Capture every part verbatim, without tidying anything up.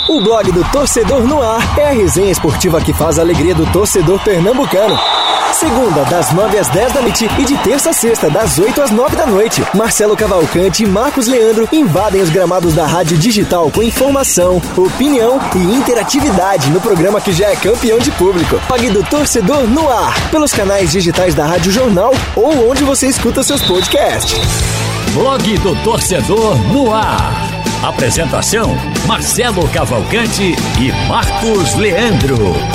O blog do Torcedor no Ar é a resenha esportiva que faz a alegria do torcedor pernambucano. Segunda, das nove às dez da noite e de terça a sexta, das oito às nove da noite. Marcelo Cavalcante e Marcos Leandro invadem os gramados da Rádio Digital com informação, opinião e interatividade no programa que já é campeão de público. Blog do Torcedor no Ar, pelos canais digitais da Rádio Jornal ou onde você escuta seus podcasts. Blog do Torcedor no Ar. Apresentação: Marcelo Cavalcante e Marcos Leandro.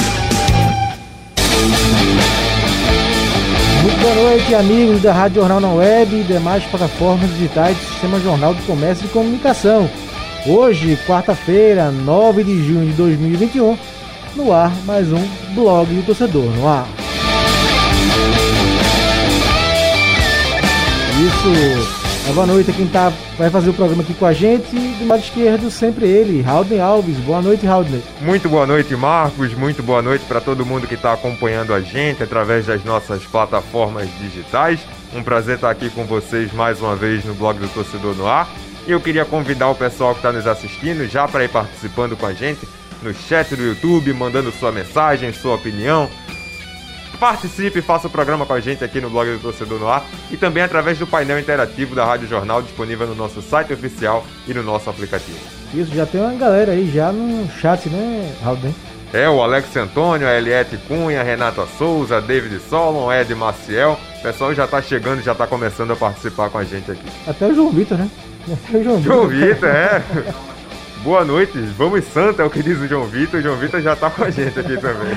Muito boa noite, amigos da Rádio Jornal na Web e demais plataformas digitais do Sistema Jornal do Comércio e Comunicação. Hoje, quarta-feira, nove de junho de dois mil e vinte e um, no ar mais um Blog do Torcedor no Ar. Isso. Boa noite a quem tá, vai fazer o programa aqui com a gente. Do lado esquerdo, sempre ele, Haldney Alves. Boa noite, Haldney. Muito boa noite, Marcos. Muito boa noite para todo mundo que está acompanhando a gente através das nossas plataformas digitais. Um prazer estar aqui com vocês mais uma vez no Blog do Torcedor no Ar. E eu queria convidar o pessoal que está nos assistindo já para ir participando com a gente no chat do YouTube, mandando sua mensagem, sua opinião. Participe e faça o programa com a gente aqui no Blog do Torcedor no Ar e também através do painel interativo da Rádio Jornal, disponível no nosso site oficial e no nosso aplicativo. Isso, já tem uma galera aí já no chat, né, Haldney? É, o Alex Antônio, a Eliette Cunha, a Renata Souza, a David Solon, Ed Maciel. O pessoal já tá chegando, já tá começando a participar com a gente aqui. Até o João Vitor, né? Até o João Vitor. João Vitor, é. Boa noite, vamos Santa, é o que diz o João Vitor. O João Vitor já tá com a gente aqui também.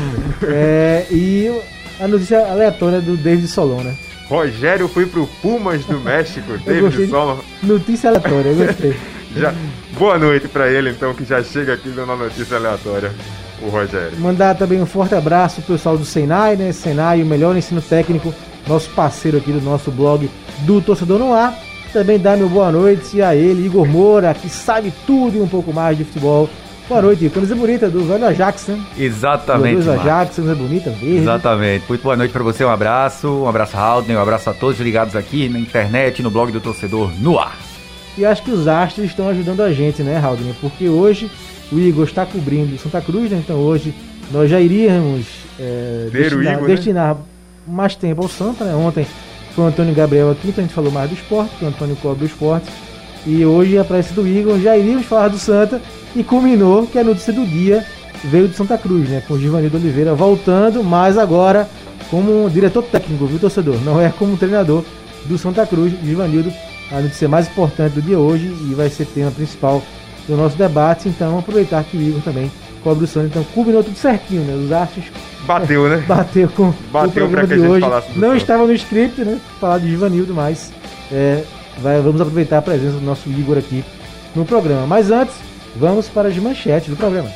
É, e a notícia aleatória do David Solon, né? Rogério foi pro Pumas do México, David Solon. Notícia aleatória, eu gostei. já, boa noite pra ele, então, que já chega aqui dando uma notícia aleatória, o Rogério. Mandar também um forte abraço pro pessoal do Senai, né? Senai, o melhor ensino técnico, nosso parceiro aqui do nosso blog do Torcedor no Ar. Também dar meu boa noite a ele, Igor Moura, que sabe tudo e um pouco mais de futebol. Boa noite, camisa bonita do velho Ajax, né? Exatamente, do Ajax, camisa bonita, verde. Exatamente. Muito boa noite pra você, um abraço, um abraço a Haldney, um abraço a todos ligados aqui na internet, no Blog do Torcedor, no ar. E acho que os astros estão ajudando a gente, né, Haldney? Porque hoje o Igor está cobrindo Santa Cruz, né? Então hoje nós já iríamos é, destinar, Igor, destinar né? mais tempo ao Santa, né? Ontem foi o Antônio Gabriel aqui, então a gente falou mais do esporte, porque o Antônio cobre o esporte. E hoje a prece do Igor, já iríamos falar do Santa e culminou que a notícia do dia veio de Santa Cruz, né? Com o Givanildo Oliveira voltando, mas agora como diretor técnico, viu, torcedor? Não é como treinador do Santa Cruz. Givanildo, a notícia mais importante do dia hoje e vai ser tema principal do nosso debate. Então, aproveitar que o Igor também cobre o Santa. Então, culminou tudo certinho, né? Os astros. Bateu, né? Bateu com Bateu o programa pra de que hoje. A gente Não Santa. Estava no script, né? Falar de Givanildo, mas é, vai, vamos aproveitar a presença do nosso Igor aqui no programa. Mas antes, vamos para as manchetes do programa.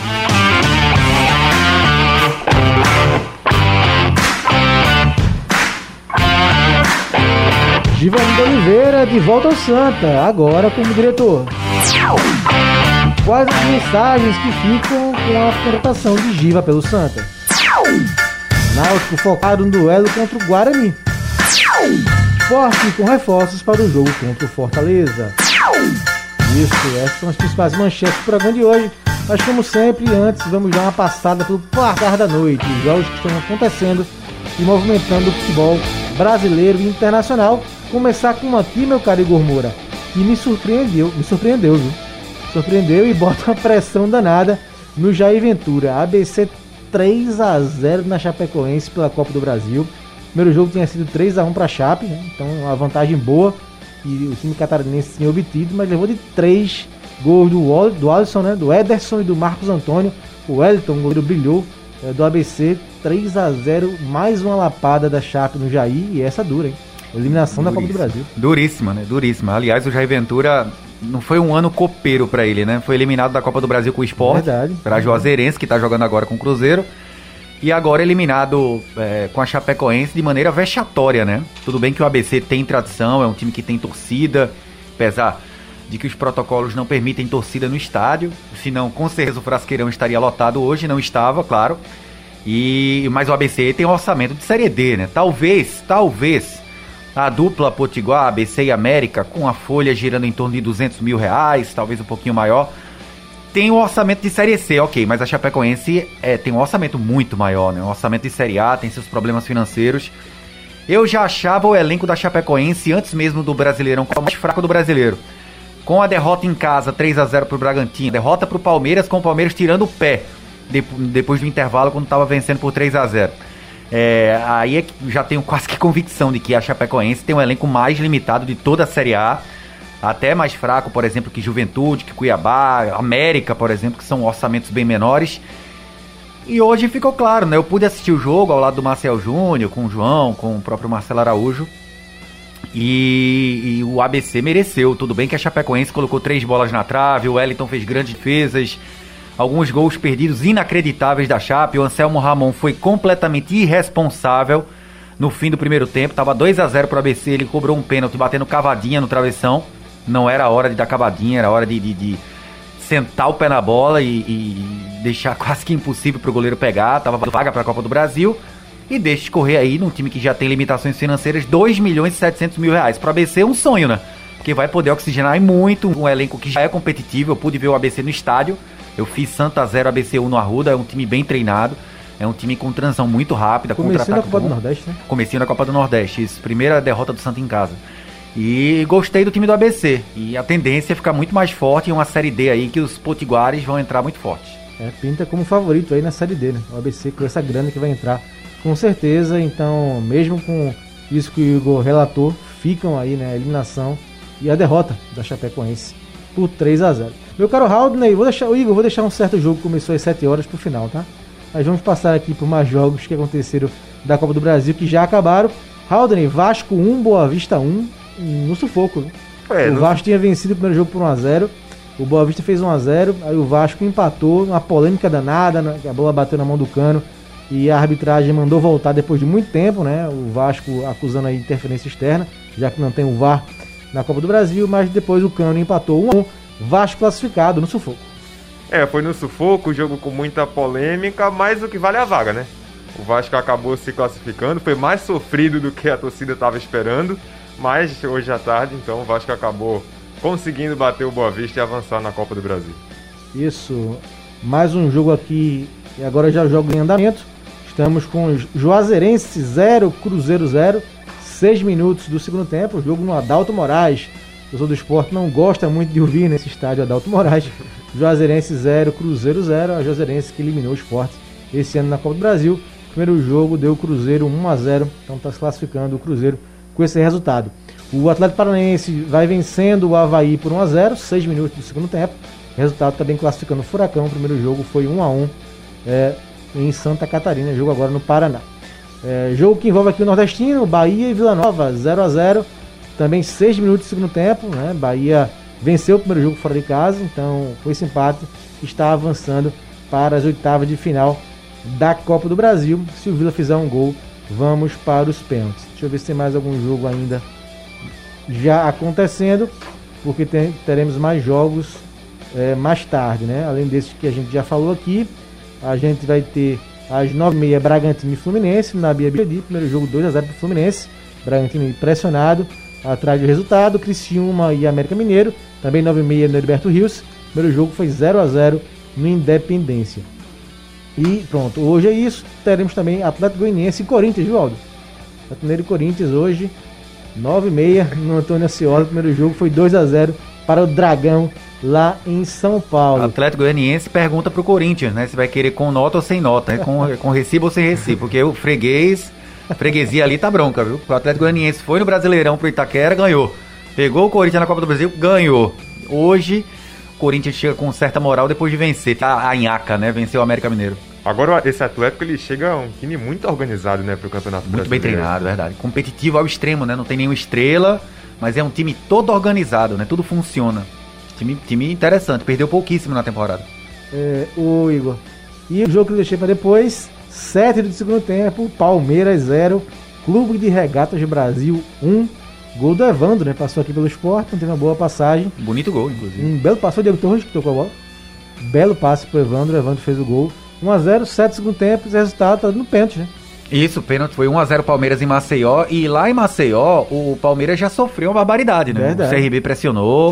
Givanildo Oliveira de volta ao Santa, agora como diretor. Quais as mensagens que ficam com a contratação de Giva pelo Santa? Náutico focado no duelo contra o Guarani. Sport com reforços para o jogo contra o Fortaleza. Isso, essas são as principais manchetes do programa de hoje. Mas como sempre, antes vamos dar uma passada pelo placar da noite. Os jogos que estão acontecendo e movimentando o futebol brasileiro e internacional. Começar com aqui, meu caro Igor Moura, que me surpreendeu, me surpreendeu, viu? Surpreendeu e bota uma pressão danada no Jair Ventura. A B C três a zero na Chapecoense pela Copa do Brasil. O primeiro jogo tinha sido três a um para a Chape, né? Então uma vantagem boa que o time catarinense tinha obtido, mas levou de três gols do, do Alisson, né? Do Ederson e do Marcos Antônio. O Wellington, o goleiro, brilhou, é, do A B C, três a zero, mais uma lapada da Chape no Jair, e essa dura, hein? Eliminação Duríssima. Da Copa do Brasil. Duríssima, né? Duríssima. Aliás, o Jair Ventura não foi um ano copeiro pra ele, né? Foi eliminado da Copa do Brasil com o Sport. Verdade. Pra Juazeirense, que tá jogando agora com o Cruzeiro. E agora eliminado é, com a Chapecoense de maneira vexatória, né? Tudo bem que o A B C tem tradição, é um time que tem torcida, apesar de que os protocolos não permitem torcida no estádio. Senão, com certeza, o Frasqueirão estaria lotado hoje. Não estava, claro. E, mas o A B C tem um orçamento de Série D, né? Talvez, talvez... a dupla Potiguar, A B C e América, com a folha girando em torno de duzentos mil reais, talvez um pouquinho maior, tem um orçamento de Série C, ok, mas a Chapecoense é, tem um orçamento muito maior, né? Um orçamento de Série A, tem seus problemas financeiros. Eu já achava o elenco da Chapecoense, antes mesmo do Brasileirão, como o mais fraco do brasileiro. Com a derrota em casa, três a zero pro Bragantino, derrota pro Palmeiras, com o Palmeiras tirando o pé, depois do intervalo, quando estava vencendo por três a zero. É, aí é que já tenho quase que convicção de que a Chapecoense tem um elenco mais limitado de toda a Série A, até mais fraco, por exemplo, que Juventude, que Cuiabá, América, por exemplo, que são orçamentos bem menores. E hoje ficou claro, né? Eu pude assistir o jogo ao lado do Marcel Júnior, com o João, com o próprio Marcelo Araújo. E, e o A B C mereceu. Tudo bem que a Chapecoense colocou três bolas na trave, o Wellington fez grandes defesas, alguns gols perdidos inacreditáveis da Chape. O Anselmo Ramon foi completamente irresponsável no fim do primeiro tempo. Tava dois a zero pro A B C, ele cobrou um pênalti batendo cavadinha no travessão. Não era hora de dar cavadinha, era hora de, de, de sentar o pé na bola e, e deixar quase que impossível pro goleiro pegar. Tava vaga pra Copa do Brasil. E deixa escorrer aí num time que já tem limitações financeiras, dois milhões e setecentos mil reais. Pro A B C é um sonho, né? Porque vai poder oxigenar muito um elenco que já é competitivo. Eu pude ver o A B C no estádio. Eu fiz Santa zero, A B C um no Arruda. É um time bem treinado. É um time com transição muito rápida. Comecinho da Copa do Nordeste, né? Comecinho da Copa do Nordeste. Isso, primeira derrota do Santa em casa. E gostei do time do A B C. E a tendência é ficar muito mais forte em uma Série D aí, que os potiguares vão entrar muito fortes. É, pinta como favorito aí na Série D, né? O A B C com essa grana que vai entrar, com certeza. Então, mesmo com isso que o Igor relatou, ficam aí, né, a eliminação e a derrota da Chapecoense por três a zero. Meu caro Haldney, vou deixar, o Igor, vou deixar um certo jogo que começou às sete horas pro final, tá? Mas vamos passar aqui por mais jogos que aconteceram da Copa do Brasil, que já acabaram. Haldney, Vasco um, Boa Vista um, no sufoco, né? É, o Vasco no... tinha vencido o primeiro jogo por um a zero, o Boa Vista fez um a zero, aí o Vasco empatou, uma polêmica danada, né? A bola bateu na mão do Cano e a arbitragem mandou voltar depois de muito tempo, né? O Vasco acusando aí interferência externa, já que não tem o V A R na Copa do Brasil, mas depois o Cano empatou um a um, Vasco classificado no sufoco. É, foi no sufoco, jogo com muita polêmica, mas o que vale é a vaga, né? O Vasco acabou se classificando, foi mais sofrido do que a torcida estava esperando, mas hoje à tarde, então, o Vasco acabou conseguindo bater o Boa Vista e avançar na Copa do Brasil. Isso, mais um jogo aqui, e agora já jogo em andamento. Estamos com Juazeirense zero, Cruzeiro zero, seis minutos do segundo tempo, jogo no Adalto Moraes. O torcedor do esporte não gosta muito de ouvir nesse estádio Adalto Moraes. Juazeirense zero, Cruzeiro zero, a Juazeirense que eliminou o Sport esse ano na Copa do Brasil. Primeiro jogo deu o Cruzeiro um a zero, então está se classificando o Cruzeiro com esse resultado. O Atlético Paranaense vai vencendo o Avaí por um a zero, seis minutos do segundo tempo. O resultado também classificando o Furacão. O primeiro jogo foi um a um é, em Santa Catarina, jogo agora no Paraná. É, jogo que envolve aqui o Nordestino, Bahia e Vila Nova, zero a zero. Também seis minutos do segundo tempo, né? Bahia venceu o primeiro jogo fora de casa, então com esse empate está avançando para as oitavas de final da Copa do Brasil. Se o Vila fizer um gol, vamos para os pênaltis. Deixa eu ver se tem mais algum jogo ainda já acontecendo, porque tem, teremos mais jogos é, mais tarde, né? Além desses que a gente já falou aqui, a gente vai ter às nove e meia Bragantino e Fluminense na Bia Bia. Primeiro jogo dois a zero para o Fluminense, Bragantino pressionado atrás do resultado. Criciúma e América Mineiro, também nove e meia no Heriberto Rios. Primeiro jogo foi zero a zero no Independência. E pronto, hoje é isso. Teremos também Atlético Goianiense e Corinthians, viu, Aldo? Atlético Mineiro e Corinthians hoje, nove e meia no Antônio Ascioli. O primeiro jogo foi dois a zero para o Dragão lá em São Paulo. Atlético Goianiense pergunta pro Corinthians, né? Se vai querer com nota ou sem nota, né? com, com recibo ou sem recibo, porque o freguês, a freguesia ali tá bronca, viu? O Atlético Goianiense foi no Brasileirão pro Itaquera, ganhou. Pegou o Corinthians na Copa do Brasil, ganhou. Hoje, o Corinthians chega com certa moral depois de vencer a, a Inhaca, né? Venceu o América Mineiro. Agora, esse Atlético, ele chega um time muito organizado, né, pro Campeonato Muito Brasileiro. bem treinado, verdade. Competitivo ao extremo, né? Não tem nenhuma estrela, mas é um time todo organizado, né? Tudo funciona. Time, time interessante, perdeu pouquíssimo na temporada. É, o Igor. E o jogo que eu deixei para depois, sete do segundo tempo, Palmeiras zero, Clube de Regatas do Brasil um. Gol do Evandro, né? Passou aqui pelo Sport, não teve uma boa passagem. Bonito gol, inclusive. Um belo passo, o Diego Torres que tocou a bola. Belo passe pro Evandro, o Evandro fez o gol. um a zero, sete do segundo tempo, esse resultado tá no pênalti, né? Isso, o pênalti foi um a zero Palmeiras em Maceió, e lá em Maceió o Palmeiras já sofreu uma barbaridade, né? Verdade. O C R B pressionou,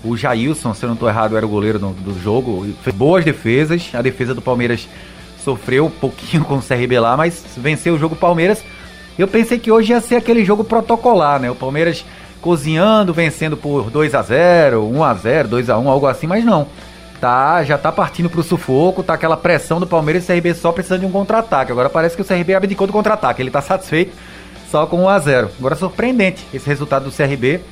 O Jailson, se eu não estou errado, era o goleiro do, do jogo. Fez boas defesas. A defesa do Palmeiras sofreu um pouquinho com o C R B lá, mas venceu o jogo Palmeiras. Eu pensei que hoje ia ser aquele jogo protocolar, né? O Palmeiras cozinhando, vencendo por dois a zero, um a zero, dois a um, algo assim, mas não. Tá, já tá partindo pro sufoco, tá aquela pressão do Palmeiras e o C R B só precisando de um contra-ataque. Agora parece que o C R B abdicou do contra-ataque, ele tá satisfeito só com um a zero. Agora surpreendente esse resultado do C R B,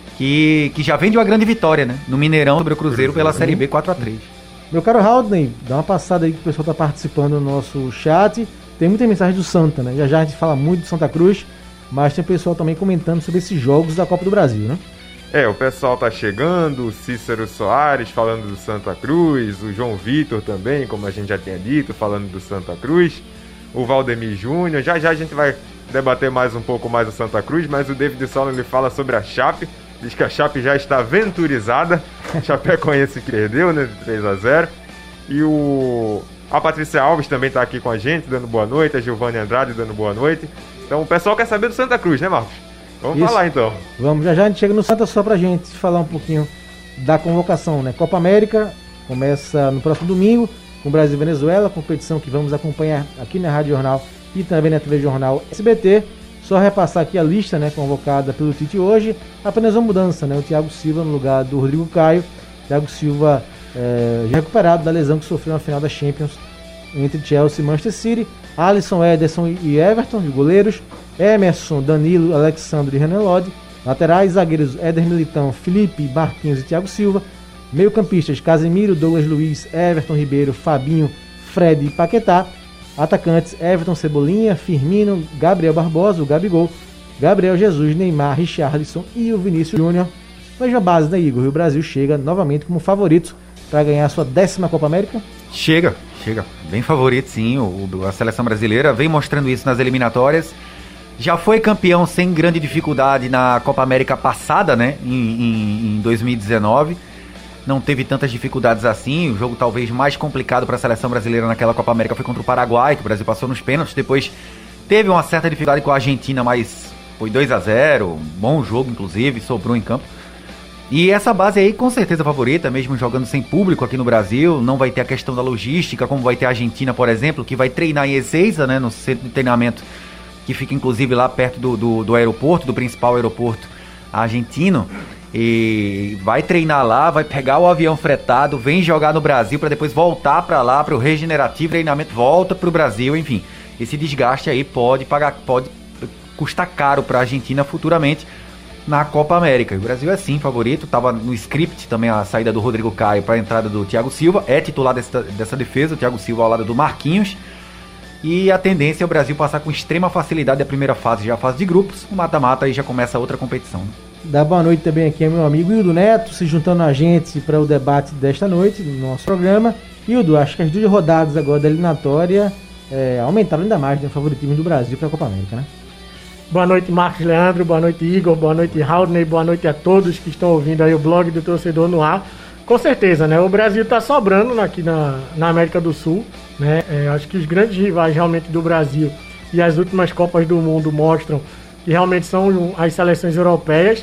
que, que já vem de uma grande vitória, né? No Mineirão sobre o Cruzeiro pela Série B quatro a três. Meu caro Haldney, dá uma passada aí que o pessoal tá participando no nosso chat. Tem muita mensagem do Santa, né? Já já a gente fala muito do Santa Cruz, mas tem pessoal também comentando sobre esses jogos da Copa do Brasil, né? É, o pessoal tá chegando, o Cícero Soares falando do Santa Cruz, o João Vitor também, como a gente já tinha dito, falando do Santa Cruz, o Valdemir Júnior, já já a gente vai debater mais um pouco mais o Santa Cruz, mas o David Solon ele fala sobre a Chape, diz que a Chape já está venturizada, Chapecoense perdeu, né, de três a zero, e o... a Patrícia Alves também tá aqui com a gente, dando boa noite, a Giovanni Andrade dando boa noite, então o pessoal quer saber do Santa Cruz, né, Marcos? Vamos Isso. falar então. Vamos, já já a gente chega no Santa só pra gente falar um pouquinho da convocação, né? Copa América começa no próximo domingo com Brasil e Venezuela, competição que vamos acompanhar aqui na Rádio Jornal e também na T V Jornal S B T. Só repassar aqui a lista, né, convocada pelo Tite hoje, apenas uma mudança, né? O Thiago Silva no lugar do Rodrigo Caio. Thiago Silva é, já recuperado da lesão que sofreu na final da Champions entre Chelsea e Manchester City. Alisson, Ederson e Everton, de goleiros. Emerson, Danilo, Alexandre e Renan Lodi. Laterais, zagueiros Éder Militão, Felipe, Marquinhos e Thiago Silva. Meio campistas, Casemiro, Douglas Luiz, Everton Ribeiro, Fabinho, Fred e Paquetá. Atacantes, Everton Cebolinha, Firmino, Gabriel Barbosa, o Gabigol, Gabriel Jesus, Neymar, Richarlison e o Vinícius Júnior. Veja a base, né, Igor? E o Brasil chega novamente como favorito para ganhar a sua décima Copa América? Chega, chega. Bem favorito, sim. O, a seleção brasileira vem mostrando isso nas eliminatórias. Já foi campeão sem grande dificuldade na Copa América passada, né? Em, em, em dois mil e dezenove. Não teve tantas dificuldades assim. O jogo talvez mais complicado para a seleção brasileira naquela Copa América foi contra o Paraguai, que o Brasil passou nos pênaltis. Depois teve uma certa dificuldade com a Argentina, mas foi dois a zero. Bom jogo, inclusive, sobrou em campo. E essa base aí com certeza favorita, mesmo jogando sem público aqui no Brasil. Não vai ter a questão da logística, como vai ter a Argentina, por exemplo, que vai treinar em Ezeiza, né? No centro de treinamento, que fica inclusive lá perto do, do, do aeroporto, do principal aeroporto argentino, e vai treinar lá, vai pegar o avião fretado, vem jogar no Brasil para depois voltar para lá, para o regenerativo, treinamento, volta para o Brasil, enfim, esse desgaste aí pode pagar, pode custar caro para a Argentina futuramente na Copa América. O Brasil é sim favorito, estava no script também a saída do Rodrigo Caio para a entrada do Thiago Silva, é titular dessa, dessa defesa, o Thiago Silva ao lado do Marquinhos. E a tendência é o Brasil passar com extrema facilidade a primeira fase, já a fase de grupos. O mata-mata aí já começa outra competição. Dá boa noite também aqui ao meu amigo Hildo Neto, se juntando a gente para o debate desta noite no nosso programa. Hildo, acho que as duas rodadas agora da eliminatória é, aumentaram ainda mais, né, o favoritismo do Brasil para a Copa América, né? Boa noite, Marcos Leandro, boa noite, Igor, boa noite, Haldney, boa noite a todos que estão ouvindo aí o blog do Torcedor no Ar. Com certeza, né? O Brasil está sobrando aqui na, na América do Sul, né? É, acho que os grandes rivais realmente do Brasil e as últimas Copas do Mundo mostram que realmente são as seleções europeias.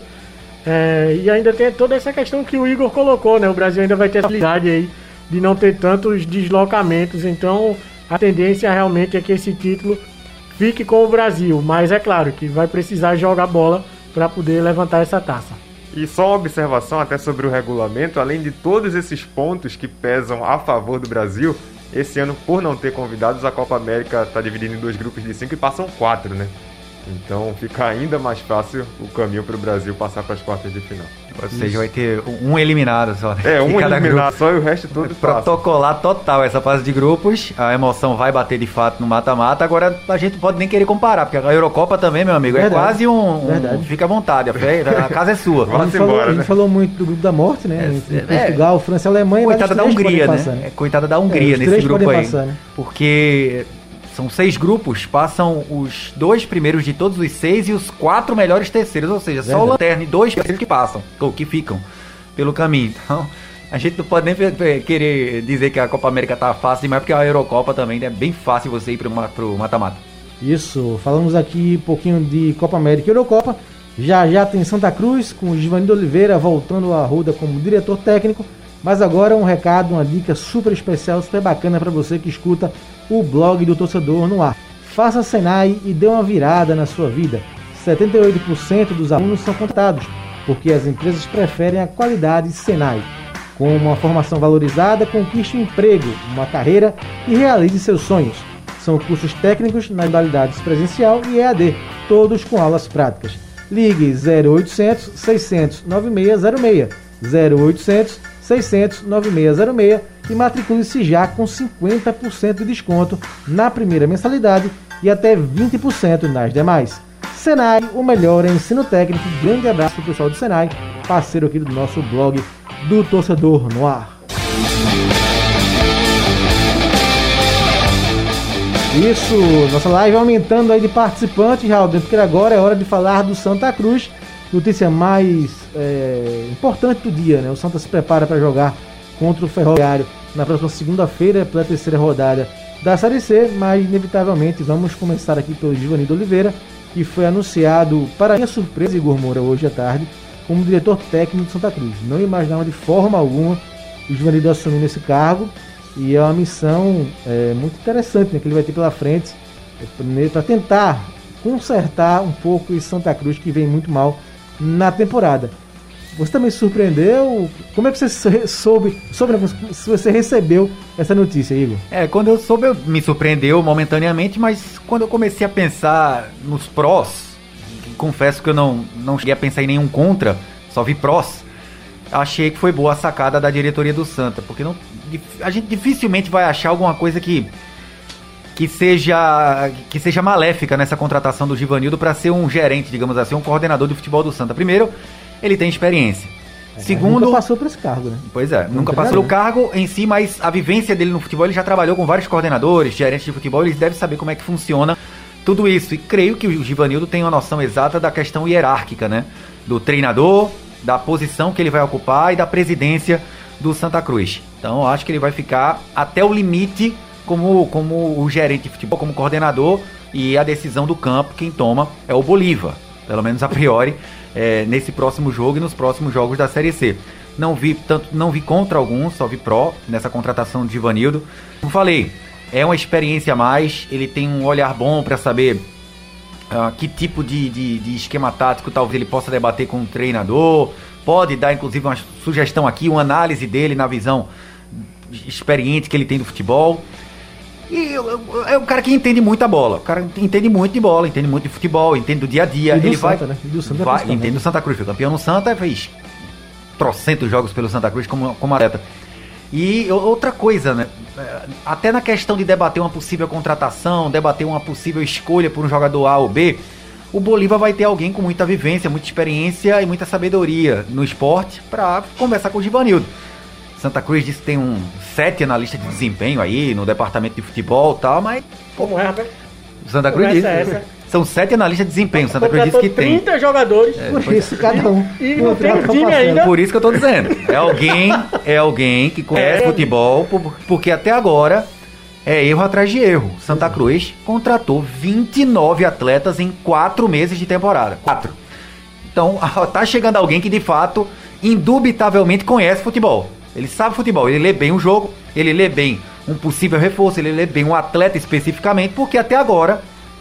É, e ainda tem toda essa questão que o Igor colocou, né? O Brasil ainda vai ter essa habilidade aí de não ter tantos deslocamentos. Então, a tendência realmente é que esse título fique com o Brasil. Mas é claro que vai precisar jogar bola para poder levantar essa taça. E só uma observação até sobre o regulamento, além de todos esses pontos que pesam a favor do Brasil, esse ano, por não ter convidados, a Copa América está dividida em dois grupos de cinco e passam quatro, né? Então fica ainda mais fácil o caminho para o Brasil passar para as quartas de final. Ou seja, Isso. vai ter um eliminado só. Né? É, um eliminado só e o resto tudo passa. Protocolar total essa fase de grupos. A emoção vai bater de fato no mata-mata. Agora a gente não pode nem querer comparar, porque a Eurocopa também, meu amigo, Verdade. é quase um, um... Fica à vontade, a, a casa é sua. Vamos embora, falou, né? A gente falou muito do grupo da morte, né? É, Portugal, é, França e Alemanha. Coitada da Hungria, né? Passar, né? Coitada da Hungria é, nesse grupo aí. Passar, né? Porque... São seis grupos, passam os dois primeiros de todos os seis e os quatro melhores terceiros, ou seja, Verdade. só o Lanterna e dois que passam, ou que ficam pelo caminho. Então, a gente não pode nem querer dizer que a Copa América tá fácil demais, porque a Eurocopa também é bem fácil você ir pro mata-mata. Isso, falamos aqui um pouquinho de Copa América e Eurocopa. Já já tem Santa Cruz, com o Givanildo Oliveira voltando à Arruda como diretor técnico. Mas agora um recado, uma dica super especial, super bacana para você que escuta o blog do Torcedor no ar. Faça Senai e dê uma virada na sua vida. setenta e oito por cento dos alunos são contratados, porque as empresas preferem a qualidade Senai. Com uma formação valorizada, conquiste um emprego, uma carreira e realize seus sonhos. São cursos técnicos nas modalidades presencial e E A D, todos com aulas práticas. Ligue zero oitocentos, seiscentos, noventa e seis zero seis, zero oitocentos, seiscentos, noventa e seis zero seis e matricule-se já com cinquenta por cento de desconto na primeira mensalidade e até vinte por cento nas demais. Senai, o melhor em ensino técnico. Grande abraço para o pessoal do Senai, parceiro aqui do nosso blog do Torcedor no Ar. Isso, nossa live aumentando aí de participantes, Raul, porque agora é hora de falar do Santa Cruz, notícia mais é, importante do dia, né? O Santa se prepara para jogar contra o Ferroviário na próxima segunda-feira pela terceira rodada da Série C, mas inevitavelmente vamos começar aqui pelo Givanildo Oliveira, que foi anunciado, para minha surpresa, Igor Moura, hoje à tarde, como diretor técnico do Santa Cruz. Não imaginava de forma alguma o Givanildo assumindo esse cargo, e é uma missão é, muito interessante, né, que ele vai ter pela frente é, para tentar consertar um pouco esse Santa Cruz que vem muito mal na temporada. Você também se surpreendeu? Como é que você soube, soube se você recebeu essa notícia, Igor? É, quando eu soube, eu, me surpreendeu momentaneamente, mas quando eu comecei a pensar nos prós, confesso que eu não, não cheguei a pensar em nenhum contra, só vi prós, achei que foi boa a sacada da diretoria do Santa, porque não, a gente dificilmente vai achar alguma coisa que, que, seja, que seja maléfica nessa contratação do Givanildo para ser um gerente, digamos assim, um coordenador de futebol do Santa. Primeiro, ele tem experiência. É, Segundo, nunca passou por esse cargo, né? Pois é, nunca passou pelo cargo em si, mas a vivência dele no futebol, ele já trabalhou com vários coordenadores, gerentes de futebol, ele deve saber como é que funciona tudo isso. E creio que o Givanildo tem uma noção exata da questão hierárquica, né? Do treinador, da posição que ele vai ocupar e da presidência do Santa Cruz. Então, acho que ele vai ficar até o limite como, como o gerente de futebol, como coordenador, e a decisão do campo, quem toma é o Bolívar, pelo menos a priori, é, nesse próximo jogo e nos próximos jogos da Série C. Não vi, tanto, não vi contra algum, só vi pró nessa contratação de Givanildo. Como falei, é uma experiência a mais, ele tem um olhar bom para saber uh, que tipo de, de, de esquema tático talvez ele possa debater com o treinador, pode dar inclusive uma sugestão aqui, uma análise dele na visão experiente que ele tem do futebol. E é um cara que entende muito a bola. O cara entende muito de bola, entende muito de futebol, entende do dia a dia. E do ele Santa, vai, né? E do Santa vai também. entende do Santa Cruz, foi campeão no Santa, fez trocentos jogos pelo Santa Cruz como, como atleta. E outra coisa, né? Até na questão de debater uma possível contratação, debater uma possível escolha por um jogador A ou B, o Bolívar vai ter alguém com muita vivência, muita experiência e muita sabedoria no esporte para conversar com o Givanildo. Santa Cruz disse que tem um sete analistas de desempenho aí no departamento de futebol e tal, mas... Como é, rapaz? O Santa Cruz disse. Essa. São sete analistas de desempenho. O Santa Cruz disse que tem. trinta jogadores. É, Por isso, cada um. E, e não tem um time ainda. Por isso que eu tô dizendo. É alguém, é alguém que conhece é. futebol, porque até agora é erro atrás de erro. Santa Cruz contratou vinte e nove atletas em quatro meses de temporada. Quatro. Então, tá chegando alguém que de fato, indubitavelmente conhece futebol. Ele sabe futebol, ele lê bem o jogo, ele lê bem um possível reforço, ele lê bem um atleta especificamente, porque até agora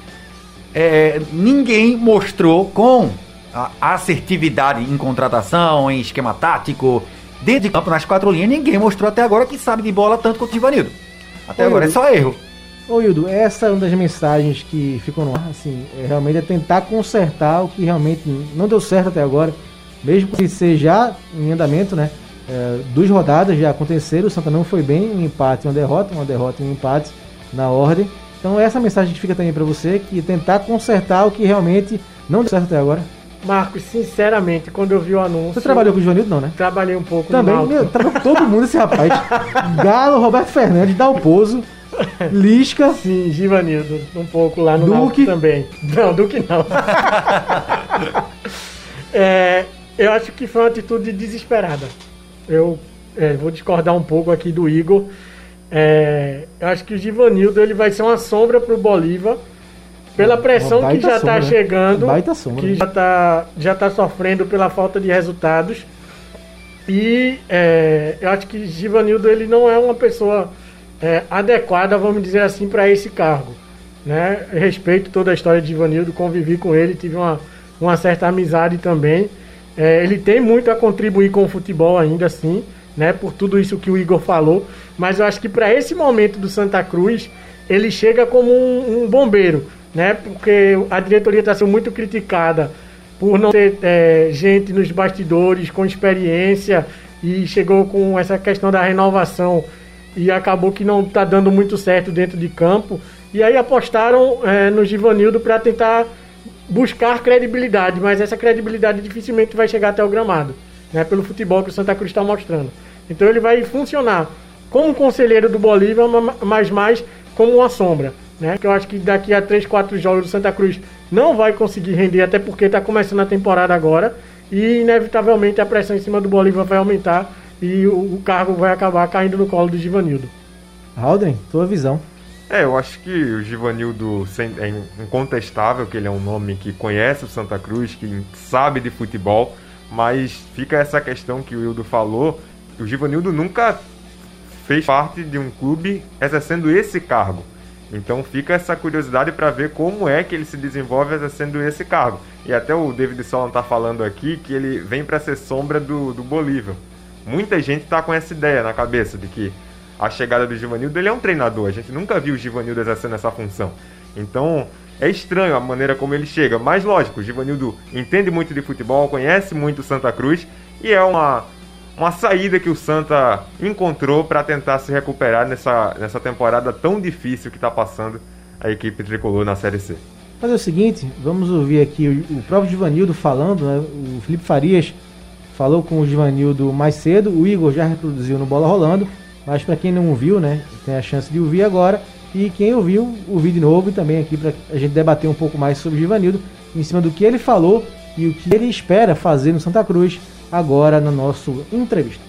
é, ninguém mostrou com a assertividade em contratação, em esquema tático, dentro de campo, nas quatro linhas, ninguém mostrou até agora que sabe de bola tanto quanto o Givanildo. Até Ô, agora Hildo, é só erro. Ô Hildo, essa é uma das mensagens que ficam no ar, assim, é, realmente é tentar consertar o que realmente não deu certo até agora, mesmo que seja em andamento, né? É, duas rodadas já aconteceram, o Santa não foi bem, um empate e uma derrota, uma derrota e um empate na ordem. Então essa mensagem que fica também para você, que tentar consertar o que realmente não deu certo até agora. Marcos, sinceramente, quando eu vi o anúncio... Você trabalhou com o Givanildo, não, né? Trabalhei um pouco também, no meu, trabalhou com todo mundo esse rapaz. Galo, Roberto Fernandes, Dalpozo, Lisca... Sim, Givanildo, um pouco lá no Duque também. Não, Duque não. é, eu acho que foi uma atitude desesperada. Eu é, vou discordar um pouco aqui do Igor. É, eu acho que o Givanildo ele vai ser uma sombra para o Bolívar pela pressão que já está sombra, chegando, né? sombra, que né? já está já tá sofrendo pela falta de resultados. E é, eu acho que Givanildo ele não é uma pessoa é, adequada, vamos dizer assim, para esse cargo, né? Eu respeito toda a história de Givanildo, convivi com ele, tive uma, uma certa amizade também. É, ele tem muito a contribuir com o futebol ainda assim, né? Por tudo isso que o Igor falou, mas eu acho que para esse momento do Santa Cruz ele chega como um, um bombeiro, né? Porque a diretoria está sendo muito criticada por não ter é, gente nos bastidores com experiência e chegou com essa questão da renovação e acabou que não está dando muito certo dentro de campo. E aí apostaram é, no Givanildo para tentar buscar credibilidade, mas essa credibilidade dificilmente vai chegar até o gramado, né? Pelo futebol que o Santa Cruz está mostrando. Então ele vai funcionar como conselheiro do Bolívar, mas mais como uma sombra, né? Que eu acho que daqui a três, quatro jogos o Santa Cruz não vai conseguir render, até porque está começando a temporada agora e inevitavelmente a pressão em cima do Bolívar vai aumentar e o, o cargo vai acabar caindo no colo do Givanildo. Haldren, tua visão. É, eu acho que o Givanildo é incontestável que ele é um nome que conhece o Santa Cruz, que sabe de futebol, mas fica essa questão que o Hildo falou, o Givanildo nunca fez parte de um clube exercendo esse cargo. Então fica essa curiosidade para ver como é que ele se desenvolve exercendo esse cargo. E até o David Solon está falando aqui que ele vem para ser sombra do, do Bolívar. Muita gente está com essa ideia na cabeça de que a chegada do Givanildo, ele é um treinador. A gente nunca viu o Givanildo exercendo essa função. Então é estranho a maneira como ele chega. Mas lógico, o Givanildo entende muito de futebol, conhece muito o Santa Cruz e é uma... uma saída que o Santa encontrou para tentar se recuperar nessa, nessa temporada tão difícil que está passando a equipe tricolor na Série C. Fazer o seguinte, vamos ouvir aqui o, o próprio Givanildo falando, né? O Felipe Farias falou com o Givanildo mais cedo, o Igor já reproduziu no Bola Rolando, mas para quem não ouviu, né, tem a chance de ouvir agora, e quem ouviu, ouvir de novo, e também aqui para a gente debater um pouco mais sobre o Givanildo, em cima do que ele falou e o que ele espera fazer no Santa Cruz, agora no nosso entrevista.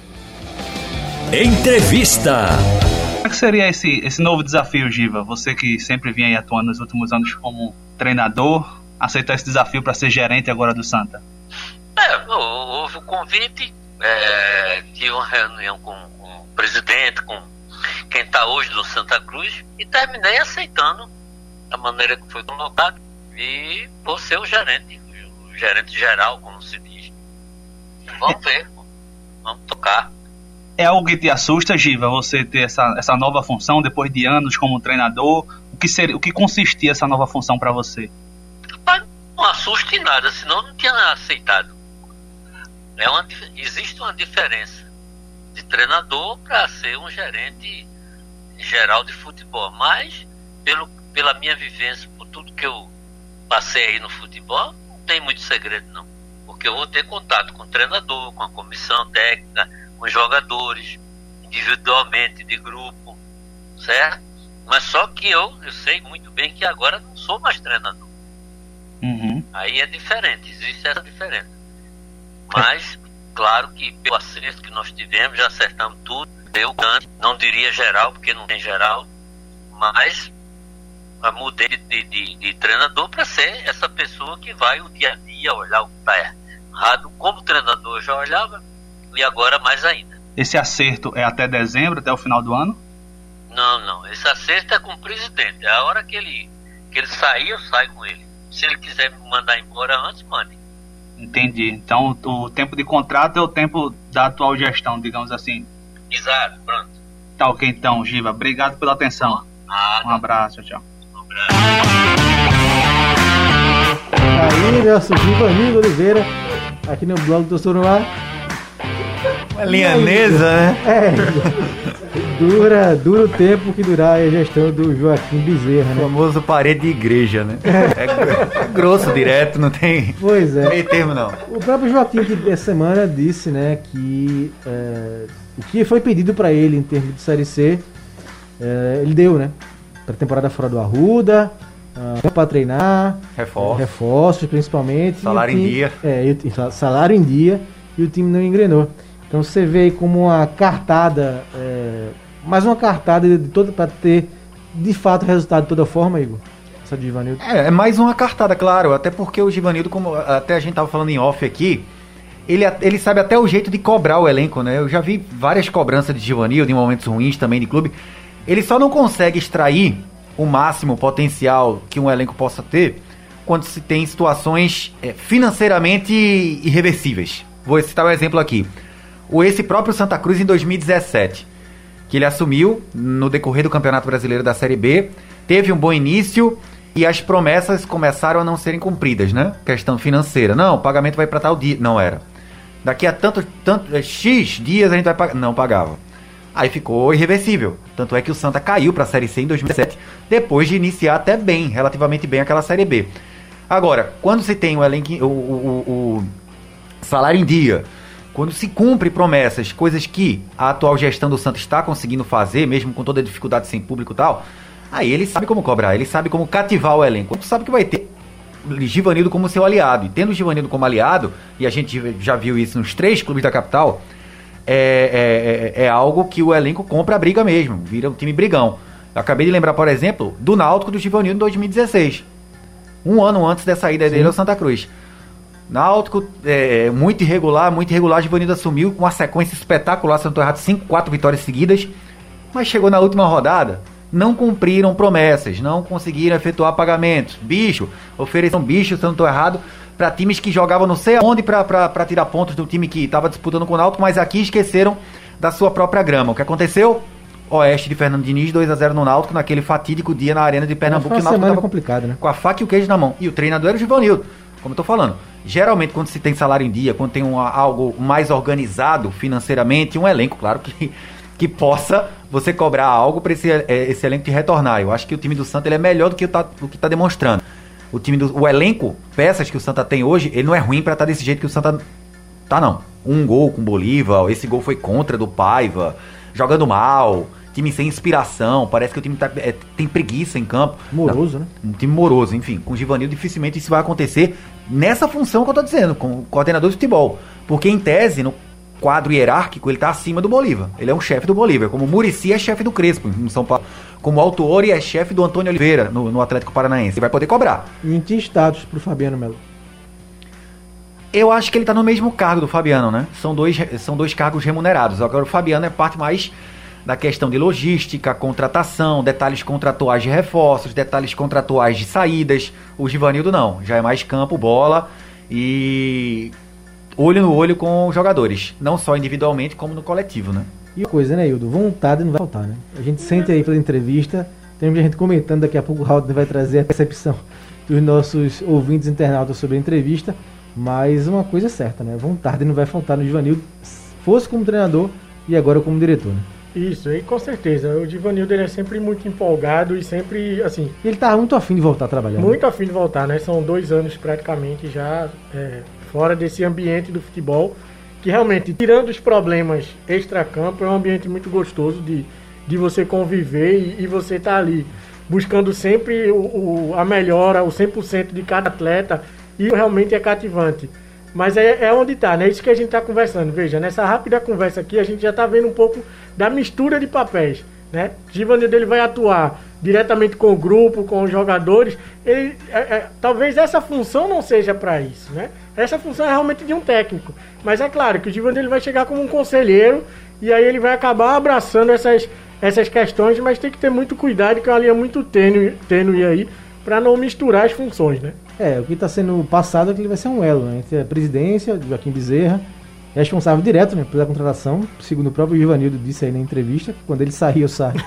Entrevista. Como é que seria esse, esse novo desafio, Giva? Você que sempre vinha aí atuando nos últimos anos como treinador, aceitar esse desafio para ser gerente agora do Santa? É, houve o convite, é, tive uma reunião com, com o presidente, com quem está hoje no Santa Cruz, e terminei aceitando a maneira que foi colocado e vou ser o gerente, o gerente geral, como se diz. Vamos ver, vamos tocar. É algo que te assusta, Giva, você ter essa, essa nova função depois de anos como treinador? O que, seria, o que consistia essa nova função para você? Rapaz, não assusta em nada, senão não tinha aceitado. É uma, existe uma diferença de treinador para ser um gerente geral de futebol, mas pelo, pela minha vivência, por tudo que eu passei aí no futebol, não tem muito segredo não. Porque eu vou ter contato com o treinador, com a comissão técnica, com os jogadores, individualmente, de grupo, certo? Mas só que eu, eu sei muito bem que agora não sou mais treinador. Uhum. Aí é diferente, existe essa diferença. Mas, claro que pelo acerto que nós tivemos, já acertamos tudo. Eu não diria geral, porque não tem geral, mas eu mudei de, de, de treinador para ser essa pessoa que vai o dia a dia olhar o que está errado. Como treinador eu já olhava, e agora mais ainda. Esse acerto é até dezembro, até o final do ano? Não, não. Esse acerto é com o presidente. A hora que ele, que ele sair, eu saio com ele. Se ele quiser me mandar embora antes, mande. Entendi. Então o tempo de contrato é o tempo da atual gestão, digamos assim. Exato, pronto. Tá ok então, Giva. Obrigado pela atenção. Ah, um abraço, tchau. Um abraço. Aí, nosso Givanildo Oliveira, aqui no blog do Torcedor no Ar. Uma lianesa, né? É. Dura, dura o tempo que durar a gestão do Joaquim Bezerra, O né? famoso parede de igreja, né? É, é grosso, direto, não tem Pois é. meio termo, não. O próprio Joaquim, que essa semana, disse, né, que é, o que foi pedido para ele em termos de Série C, é, ele deu, né? Para temporada fora do Arruda, uh, para treinar, Reforço. é, reforços principalmente. Salário e o em time- dia. É, e o salário em dia, e o time não engrenou. Então você vê aí como uma cartada, é, mais uma cartada de toda para ter de fato resultado de toda forma, Igor. essa de Givanildo? É, é mais uma cartada, claro, até porque o Givanildo, como até a gente tava falando em off aqui, ele, ele sabe até o jeito de cobrar o elenco, né? Eu já vi várias cobranças de Givanildo em momentos ruins também de clube. Ele só não consegue extrair o máximo potencial que um elenco possa ter quando se tem situações é, financeiramente irreversíveis. Vou citar um exemplo aqui. O esse próprio Santa Cruz em dois mil e dezessete, que ele assumiu no decorrer do Campeonato Brasileiro da Série B, teve um bom início e as promessas começaram a não serem cumpridas, né? Questão financeira. Não, o pagamento vai para tal dia. Não era. Daqui a tanto, tanto X dias a gente vai pagar. Não pagava. Aí ficou irreversível. Tanto é que o Santa caiu para a Série C em dois mil e dezessete, depois de iniciar até bem, relativamente bem, aquela Série B. Agora, quando se tem o elenco, o, o, o salário em dia, quando se cumpre promessas, coisas que a atual gestão do Santa está conseguindo fazer, mesmo com toda a dificuldade sem público e tal, aí ele sabe como cobrar, ele sabe como cativar o elenco. Ele sabe que vai ter Givanildo como seu aliado. E tendo o Givanildo como aliado, e a gente já viu isso nos três clubes da capital, é, é, é algo que o elenco compra a briga mesmo, vira um time brigão. Eu acabei de lembrar, por exemplo, do Náutico do Givanildo em dois mil e dezesseis. Um ano antes da saída dele ao Santa Cruz. Náutico, é, muito irregular, muito irregular. Givanildo assumiu com uma sequência espetacular, se não estou errado, cinco, quatro vitórias seguidas. Mas chegou na última rodada, não cumpriram promessas, não conseguiram efetuar pagamentos. Bicho, ofereceram bicho, se não estou errado, para times que jogavam não sei aonde para tirar pontos do time que estava disputando com o Náutico, mas aqui esqueceram da sua própria grama. O que aconteceu? Oeste de Fernando Diniz, dois a zero no Náutico, naquele fatídico dia na Arena de Pernambuco. Foi uma que o semana complicada, né? Com a faca e o queijo na mão. E o treinador era o Givanildo, como eu tô falando. Geralmente, quando se tem salário em dia, quando tem um, algo mais organizado financeiramente, um elenco, claro, que, que possa você cobrar algo para esse, esse elenco te retornar. Eu acho que o time do Santa ele é melhor do que tá, o que está demonstrando. O time do, o elenco, peças que o Santa tem hoje, ele não é ruim para estar tá desse jeito que o Santa tá, não. Um gol com o Bolívar, esse gol foi contra do Paiva, jogando mal, time sem inspiração, parece que o time tá, é, tem preguiça em campo. Moroso, não, né? Um time moroso, enfim. Com o Givanildo dificilmente isso vai acontecer nessa função que eu tô dizendo, com o coordenador de futebol. Porque em tese, no quadro hierárquico, ele tá acima do Bolívar. Ele é um chefe do Bolívar, como o Muricy é chefe do Crespo em São Paulo. Como o Autuori é chefe do Antônio Oliveira no, no Atlético Paranaense. Ele vai poder cobrar. E em que status pro Fabiano Melo? Eu acho que ele tá no mesmo cargo do Fabiano, né? São dois, são dois cargos remunerados. Agora o Fabiano é parte mais da questão de logística, contratação, detalhes contratuais de reforços, detalhes contratuais de saídas. O Givanildo não, já é mais campo, bola e olho no olho com os jogadores, não só individualmente como no coletivo, né? E a coisa, né, Hildo? Vontade não vai faltar, né? A gente sente aí pela entrevista, tem muita gente comentando, daqui a pouco o Raul vai trazer a percepção dos nossos ouvintes internautas sobre a entrevista, mas uma coisa é certa, né? Vontade não vai faltar no Givanildo, fosse como treinador e agora como diretor, né? Isso, e com certeza. O Givanildo ele é sempre muito empolgado e sempre, assim... Ele tá muito afim de voltar a trabalhar. Muito né? afim de voltar, né? São dois anos praticamente já é, fora desse ambiente do futebol, que realmente, tirando os problemas extracampo, é um ambiente muito gostoso de, de você conviver e, e você tá ali buscando sempre o, o, a melhora, o cem por cento de cada atleta, e realmente é cativante. Mas é, é onde tá, né? Isso que a gente tá conversando. Veja, nessa rápida conversa aqui, a gente já tá vendo um pouco da mistura de papéis, né? Givanildo ele vai atuar diretamente com o grupo, com os jogadores. Ele, é, é, talvez essa função não seja para isso, né? Essa função é realmente de um técnico. Mas é claro que o Givanildo ele vai chegar como um conselheiro e aí ele vai acabar abraçando essas, essas questões, mas tem que ter muito cuidado, que é uma linha muito tênue, tênue aí, para não misturar as funções, né? É, o que está sendo passado é que ele vai ser um elo, né, entre a presidência, Joaquim Bezerra, responsável direto, né, pela contratação, segundo o próprio Givanildo disse aí na entrevista, que quando ele sair, eu saio.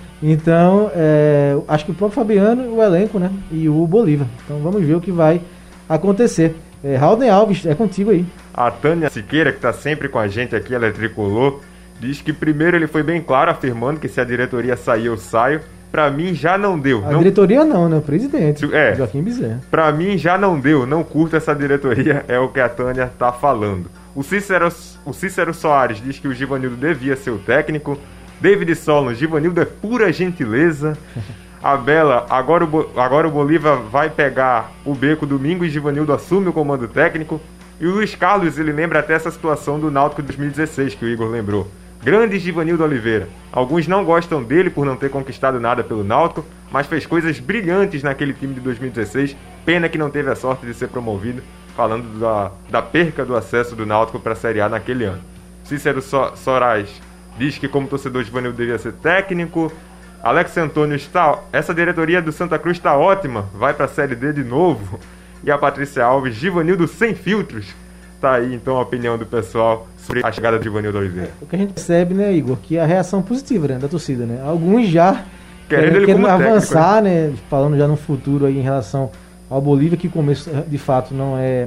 Então, é, acho que o próprio Fabiano, o elenco, né, e o Bolívar. Então vamos ver o que vai acontecer. É, Raul Alves, é contigo aí. A Tânia Siqueira, que está sempre com a gente aqui, ela é tricolor, diz que primeiro ele foi bem claro, afirmando que se a diretoria sair, eu saio. Pra mim já não deu. A não... diretoria não, né? O presidente, é, Joaquim Bezerra. Pra mim já não deu, não curto essa diretoria, é o que a Tânia tá falando. O Cícero, o Cícero Soares diz que o Givanildo devia ser o técnico. David Solon, Givanildo é pura gentileza. A Bela, agora o, agora o Bolívar vai pegar o beco domingo e Givanildo assume o comando técnico. E o Luiz Carlos, ele lembra até essa situação do Náutico de dois mil e dezesseis, que o Igor lembrou. Grande Givanildo Oliveira. Alguns não gostam dele por não ter conquistado nada pelo Náutico, mas fez coisas brilhantes naquele time de dois mil e dezesseis. Pena que não teve a sorte de ser promovido, falando da, da perca do acesso do Náutico para a Série A naquele ano. Cícero so- Soares diz que como torcedor Givanildo devia ser técnico. Alex Antônio está... Essa diretoria do Santa Cruz está ótima, vai para a Série D de novo. E a Patrícia Alves, Givanildo sem filtros. Tá aí então a opinião do pessoal sobre a chegada de Givanildo Oliveira. O que a gente percebe, né, Igor, que a reação positiva, né, da torcida, né? Alguns já querendo, ele querendo como avançar, técnico, né, falando já no futuro aí em relação ao Bolívar, que o começo de fato não é,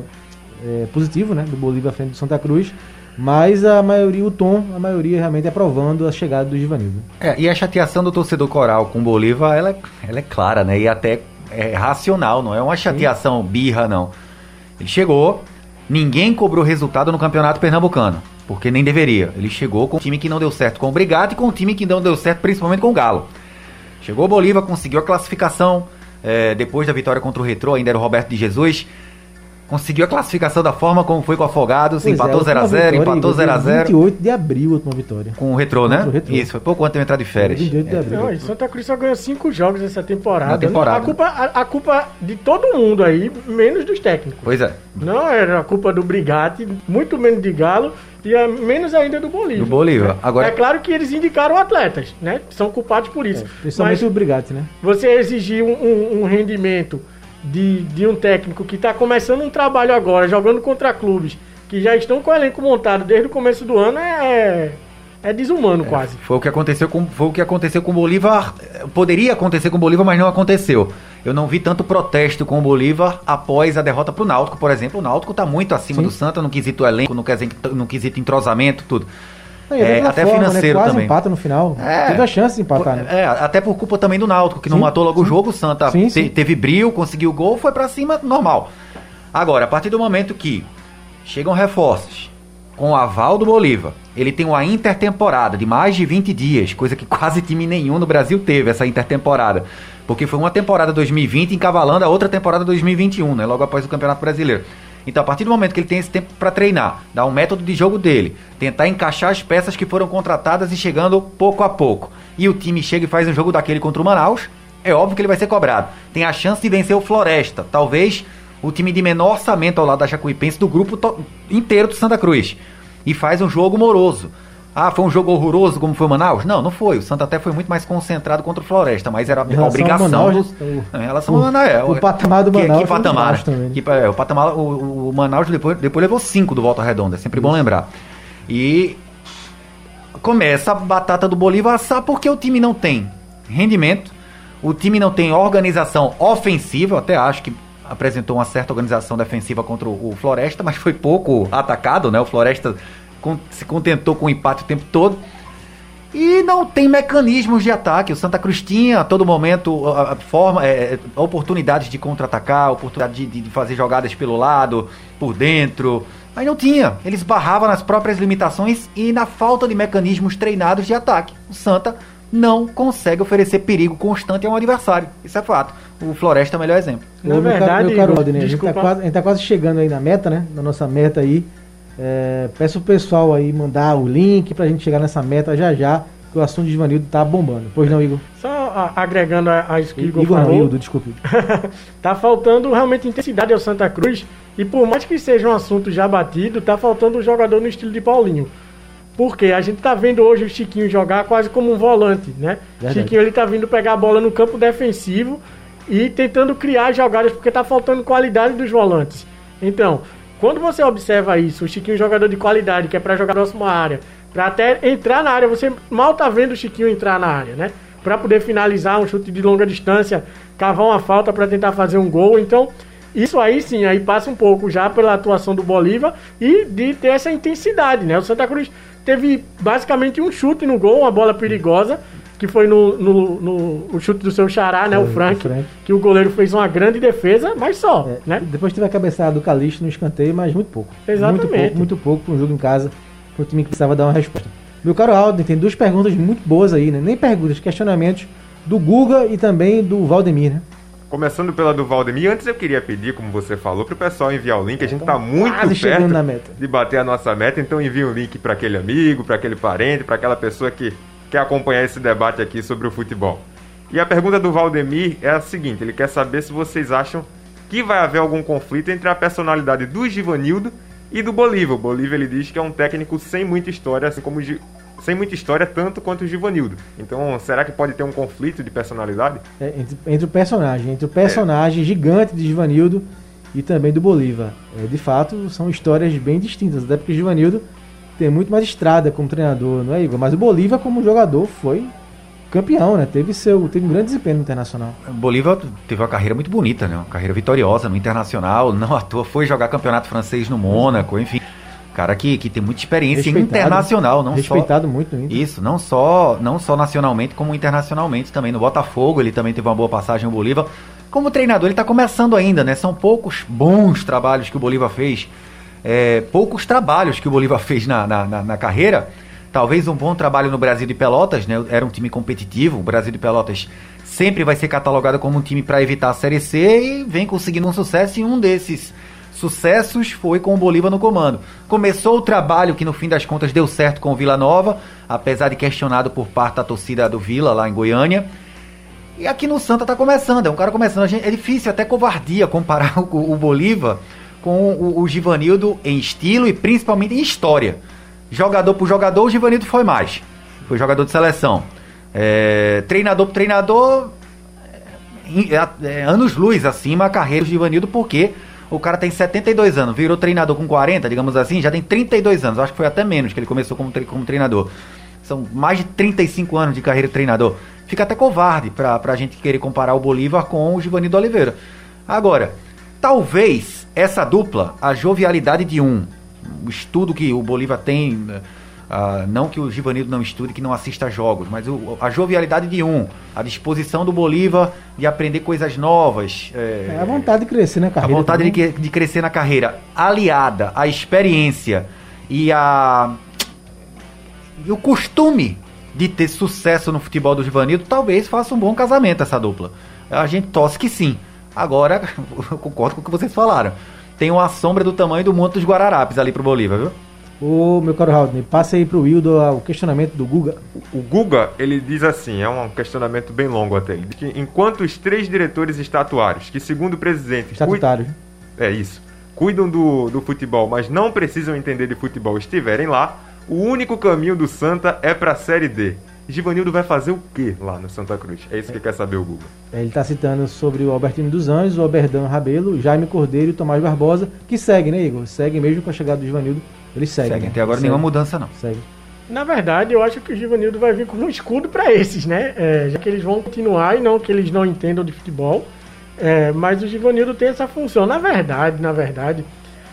é positivo, né, do Bolívar à frente do Santa Cruz, mas a maioria, o tom, a maioria realmente é aprovando a chegada do Givanildo. É, e a chateação do torcedor coral com o Bolívar, ela, é- ela é clara, né, e até é racional, não é uma chateação birra, não. Ele chegou, ninguém cobrou resultado no Campeonato Pernambucano, porque nem deveria. Ele chegou com um time que não deu certo com o Brigado e com um time que não deu certo principalmente com o Galo. Chegou o Bolívar, conseguiu a classificação, é, depois da vitória contra o Retrô, ainda era o Roberto de Jesus, conseguiu a classificação da forma como foi com o Afogados, Pois empatou é, zero a última zero, vitória, empatou Igor, zero a dia zero vinte e oito de abril, a última vitória. com o Retrô, né? Contra o Retrô. Isso, foi pouco antes de eu entrar de férias. vinte e oito de É. abril. Não, e Santa Cruz só ganhou cinco jogos essa temporada. Na temporada. A culpa, a, a culpa de todo mundo aí, menos dos técnicos. Pois é, Não era a culpa do Brigatti, muito menos de Galo e é menos ainda do Bolívar. do Bolívar. né? Agora, É claro que eles indicaram atletas, né? São culpados por isso. Principalmente Mas o Brigatti, né? você exigir um, um- um rendimento de, de um técnico que está começando um trabalho agora, jogando contra clubes que já estão com o elenco montado desde o começo do ano, é, é desumano quase. Foi o que aconteceu com, foi o que aconteceu com o Bolívar. Poderia acontecer com o Bolívar, mas não aconteceu. Eu não vi tanto protesto com o Bolívar após a derrota pro Náutico, por exemplo. O Náutico tá muito acima Sim. do Santa no quesito elenco, no quesito, no quesito entrosamento, tudo. Não, e da É, mesma até forma, né, financeiro quase também. empata no final. É. Teve a chance de empatar, né? É, até por culpa também do Náutico, que não Sim, matou logo o sim. jogo. O Santa Sim, te- sim. teve brilho, conseguiu o gol, foi pra cima, normal. Agora, a partir do momento que chegam reforços com o aval do Bolívar, ele tem uma intertemporada de mais de vinte dias, coisa que quase time nenhum no Brasil teve, essa intertemporada. Porque foi uma temporada dois mil e vinte encavalando a outra temporada dois mil e vinte e um, né, logo após o Campeonato Brasileiro. Então, a partir do momento que ele tem esse tempo para treinar, dar um método de jogo dele, tentar encaixar as peças que foram contratadas e chegando pouco a pouco, e o time chega e faz um jogo daquele contra o Manaus, é óbvio que ele vai ser cobrado. Tem a chance de vencer o Floresta, talvez o time de menor orçamento ao lado da Jacuipense do grupo to- inteiro do Santa Cruz, e faz um jogo moroso. Ah, foi um jogo horroroso como foi o Manaus? Não, não foi. O Santa até foi muito mais concentrado contra o Floresta, mas era Em a relação ao obrigação Manaus, do... o- Em relação o- ao Manaus, é, o patamar do que- Manaus que foi patamar, baixo também, né? que, é, o patamar, o, o Manaus depois, depois levou cinco do Volta Redonda, é sempre bom lembrar. E começa a batata do Bolívar assar porque o time não tem rendimento, o time não tem organização ofensiva, eu até acho que apresentou uma certa organização defensiva contra o, o Floresta, mas foi pouco atacado, né? O Floresta con- se contentou com o empate o tempo todo. E não tem mecanismos de ataque. O Santa Cruz tinha a todo momento a, a forma, é, oportunidades de contra-atacar, oportunidade de, de fazer jogadas pelo lado, por dentro. Mas não tinha. Eles barravam nas próprias limitações e na falta de mecanismos treinados de ataque. O Santa não consegue oferecer perigo constante a um adversário. Isso é fato. O Floresta é o melhor exemplo. Na Ô, meu verdade, caro, meu caro Igor, Aldinei, a gente, tá desculpa. quase, a gente tá quase chegando aí na meta, né? Na nossa meta aí. É, peço pro pessoal aí mandar o link pra gente chegar nessa meta já já, que o assunto de Givanildo tá bombando. Pois não, Igor? Só a- agregando a, a isso que o Igor, Igor não, falou, Hildo, desculpe. tá faltando realmente intensidade ao Santa Cruz. E por mais que seja um assunto já batido, tá faltando um jogador no estilo de Paulinho. Porque a gente tá vendo hoje o Chiquinho jogar quase como um volante, né? Verdade. Chiquinho ele tá vindo pegar a bola no campo defensivo e tentando criar jogadas porque tá faltando qualidade dos volantes. Então, quando você observa isso, o Chiquinho jogador de qualidade, que é pra jogar próximo à área, pra até entrar na área, você mal tá vendo o Chiquinho entrar na área, né? Pra poder finalizar um chute de longa distância, cavar uma falta pra tentar fazer um gol. Então, isso aí sim, aí passa um pouco já pela atuação do Bolívar e de ter essa intensidade, né? O Santa Cruz teve basicamente um chute no gol, uma bola perigosa, que foi no, no, no- o chute do seu xará, né? O É, Frank, o Frank. que o goleiro fez uma grande defesa, mas só, É, né? Depois teve a cabeçada do Calixto no escanteio, mas muito pouco. Exatamente. Muito pouco, muito pouco para um jogo em casa, para o time que precisava dar uma resposta. Meu caro Alden, tem duas perguntas muito boas aí, né? Nem perguntas, questionamentos do Guga e também do Valdemir, né? Começando pela do Valdemir, antes eu queria pedir, como você falou, pro pessoal enviar o link. A gente tá muito Quase chegando perto na meta. de bater a nossa meta, então envie um link para aquele amigo, para aquele parente, para aquela pessoa que quer acompanhar esse debate aqui sobre o futebol. E a pergunta do Valdemir é a seguinte, ele quer saber se vocês acham que vai haver algum conflito entre a personalidade do Givanildo e do Bolívar. O Bolívar, ele diz que é um técnico sem muita história, assim como o G... sem muita história, tanto quanto o Givanildo. Então, será que pode ter um conflito de personalidade? É, entre, entre o personagem, entre o personagem é. gigante de Givanildo e também do Bolívar. É, de fato, são histórias bem distintas, até porque o Givanildo tem muito mais estrada como treinador, não é, Igor? Mas o Bolívar, como jogador, foi campeão, né? Teve, seu, teve um grande desempenho no Internacional. O Bolívar teve uma carreira muito bonita, né? Uma carreira vitoriosa no Internacional, não à toa foi jogar campeonato francês no Mônaco, enfim. Cara que, que tem muita experiência internacional, não respeitado só... muito no Inter. Isso, não só, não só nacionalmente, como internacionalmente também. No Botafogo ele também teve uma boa passagem, o Bolívar. Como treinador, ele está começando ainda, né? São poucos bons trabalhos que o Bolívar fez. É, poucos trabalhos que o Bolívar fez na, na, na, na carreira. Talvez um bom trabalho no Brasil de Pelotas, né? Era um time competitivo. O Brasil de Pelotas sempre vai ser catalogado como um time para evitar a Série C e vem conseguindo um sucesso, e um desses sucessos foi com o Bolívar no comando. Começou o trabalho que no fim das contas deu certo com o Vila Nova, apesar de questionado por parte da torcida do Vila lá em Goiânia. E aqui no Santa tá começando, é um cara começando. É difícil, até covardia comparar o, o Bolívar com o, o Givanildo em estilo e principalmente em história. Jogador por jogador, o Givanildo foi mais. Foi jogador de seleção. É, treinador por treinador, é, é, anos-luz acima a carreira do Givanildo, porque o cara tem setenta e dois anos, virou treinador com quarenta, digamos assim, já tem trinta e dois anos. Acho que foi até menos que ele começou como, tre- como treinador. São mais de trinta e cinco anos de carreira de treinador. Fica até covarde pra, pra gente querer comparar o Bolívar com o Givanildo Oliveira. Agora, talvez essa dupla, a jovialidade de um, o estudo que o Bolívar tem, uh, não que o Givanildo não estude, que não assista a jogos, mas o, a jovialidade de um, a disposição do Bolívar de aprender coisas novas. É, é a vontade de crescer na carreira. A vontade de, de crescer na carreira, aliada à experiência e, a, e o costume de ter sucesso no futebol do Givanildo, talvez faça um bom casamento essa dupla. A gente torce que sim. Agora, eu concordo com o que vocês falaram. Tem uma sombra do tamanho do Monte dos Guararapes ali pro Bolívar, viu? Ô, meu caro Raul, passe aí pro Wildo o questionamento do Guga. O Guga, ele diz assim, é um questionamento bem longo até. Ele diz que enquanto os três diretores estatuários, que segundo o presidente... Estatutário. Cuid... É isso. Cuidam do, do futebol, mas não precisam entender de futebol, estiverem lá, o único caminho do Santa é pra Série D. Givanildo vai fazer o que lá no Santa Cruz? É isso que quer saber o Google. Ele está citando sobre o Albertino dos Anjos, o Alberdão Rabelo, Jaime Cordeiro e o Tomás Barbosa, que seguem, né, Igor? Seguem mesmo com a chegada do Givanildo. Eles seguem. Seguem. Né? Até agora Segue. Nenhuma mudança, não. Segue. Na verdade, eu acho que o Givanildo vai vir como um escudo para esses, né? É, já que eles vão continuar, e não que eles não entendam de futebol. É, mas o Givanildo tem essa função. Na verdade, na verdade...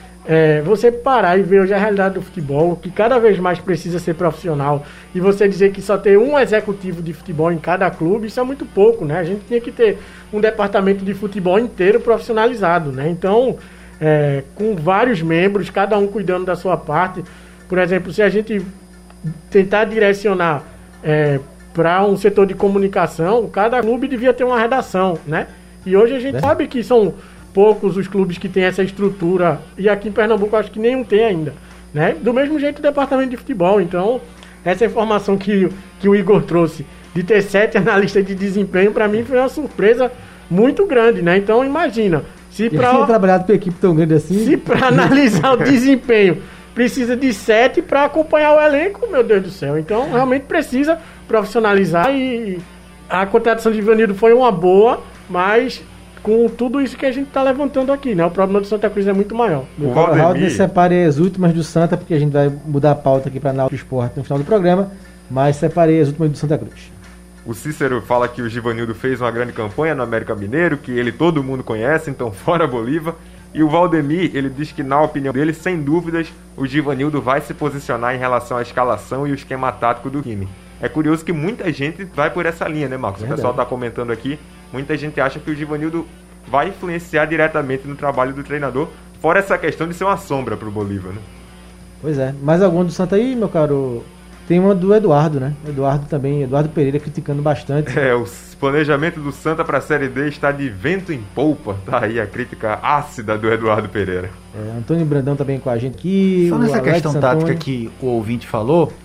É, você parar e ver hoje a realidade do futebol, que cada vez mais precisa ser profissional, e você dizer que só tem um executivo de futebol em cada clube, isso é muito pouco, né? A gente tinha que ter um departamento de futebol inteiro profissionalizado, né? Então, é, com vários membros, cada um cuidando da sua parte. Por exemplo, se a gente tentar direcionar é, para um setor de comunicação, cada clube devia ter uma redação, né? E hoje a gente é. sabe que são poucos os clubes que têm essa estrutura, e aqui em Pernambuco acho que nenhum tem ainda, né? Do mesmo jeito o departamento de futebol. Então, essa informação que, que o Igor trouxe de ter sete analistas de desempenho, para mim foi uma surpresa muito grande, né? Então, imagina, se para trabalhado com equipe tão grande assim, se para analisar o desempenho precisa de sete para acompanhar o elenco, meu Deus do céu. Então, realmente precisa profissionalizar, e a contratação de Givanildo foi uma boa, mas com tudo isso que a gente está levantando aqui, né? O problema do Santa Cruz é muito maior. O Raul separei as últimas do Santa, porque a gente vai mudar a pauta aqui para Náutico Esporte no final do programa, mas separei as últimas do Santa Cruz. O Cícero fala que o Givanildo fez uma grande campanha no América Mineiro, que ele todo mundo conhece, então fora Bolívar. E o Valdemir, ele diz que, na opinião dele, sem dúvidas, o Givanildo vai se posicionar em relação à escalação e o esquema tático do time. É curioso que muita gente vai por essa linha, né, Marcos? Verdade. O pessoal está comentando aqui, muita gente acha que o Givanildo vai influenciar diretamente no trabalho do treinador, fora essa questão de ser uma sombra para o Bolívar, né? Pois é. Mais algum do Santa aí, meu caro? Tem uma do Eduardo, né? Eduardo também, Eduardo Pereira criticando bastante. É, o planejamento do Santa para a Série D está de vento em polpa. Tá aí a crítica ácida do Eduardo Pereira. É, Antônio Brandão também com a gente aqui. Só nessa questão tática que o ouvinte falou,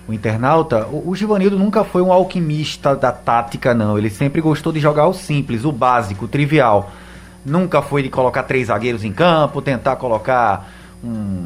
o internauta, o, o Givanildo nunca foi um alquimista da tática, não. Ele sempre gostou de jogar o simples, o básico, o trivial. Nunca foi de colocar três zagueiros em campo, tentar colocar um...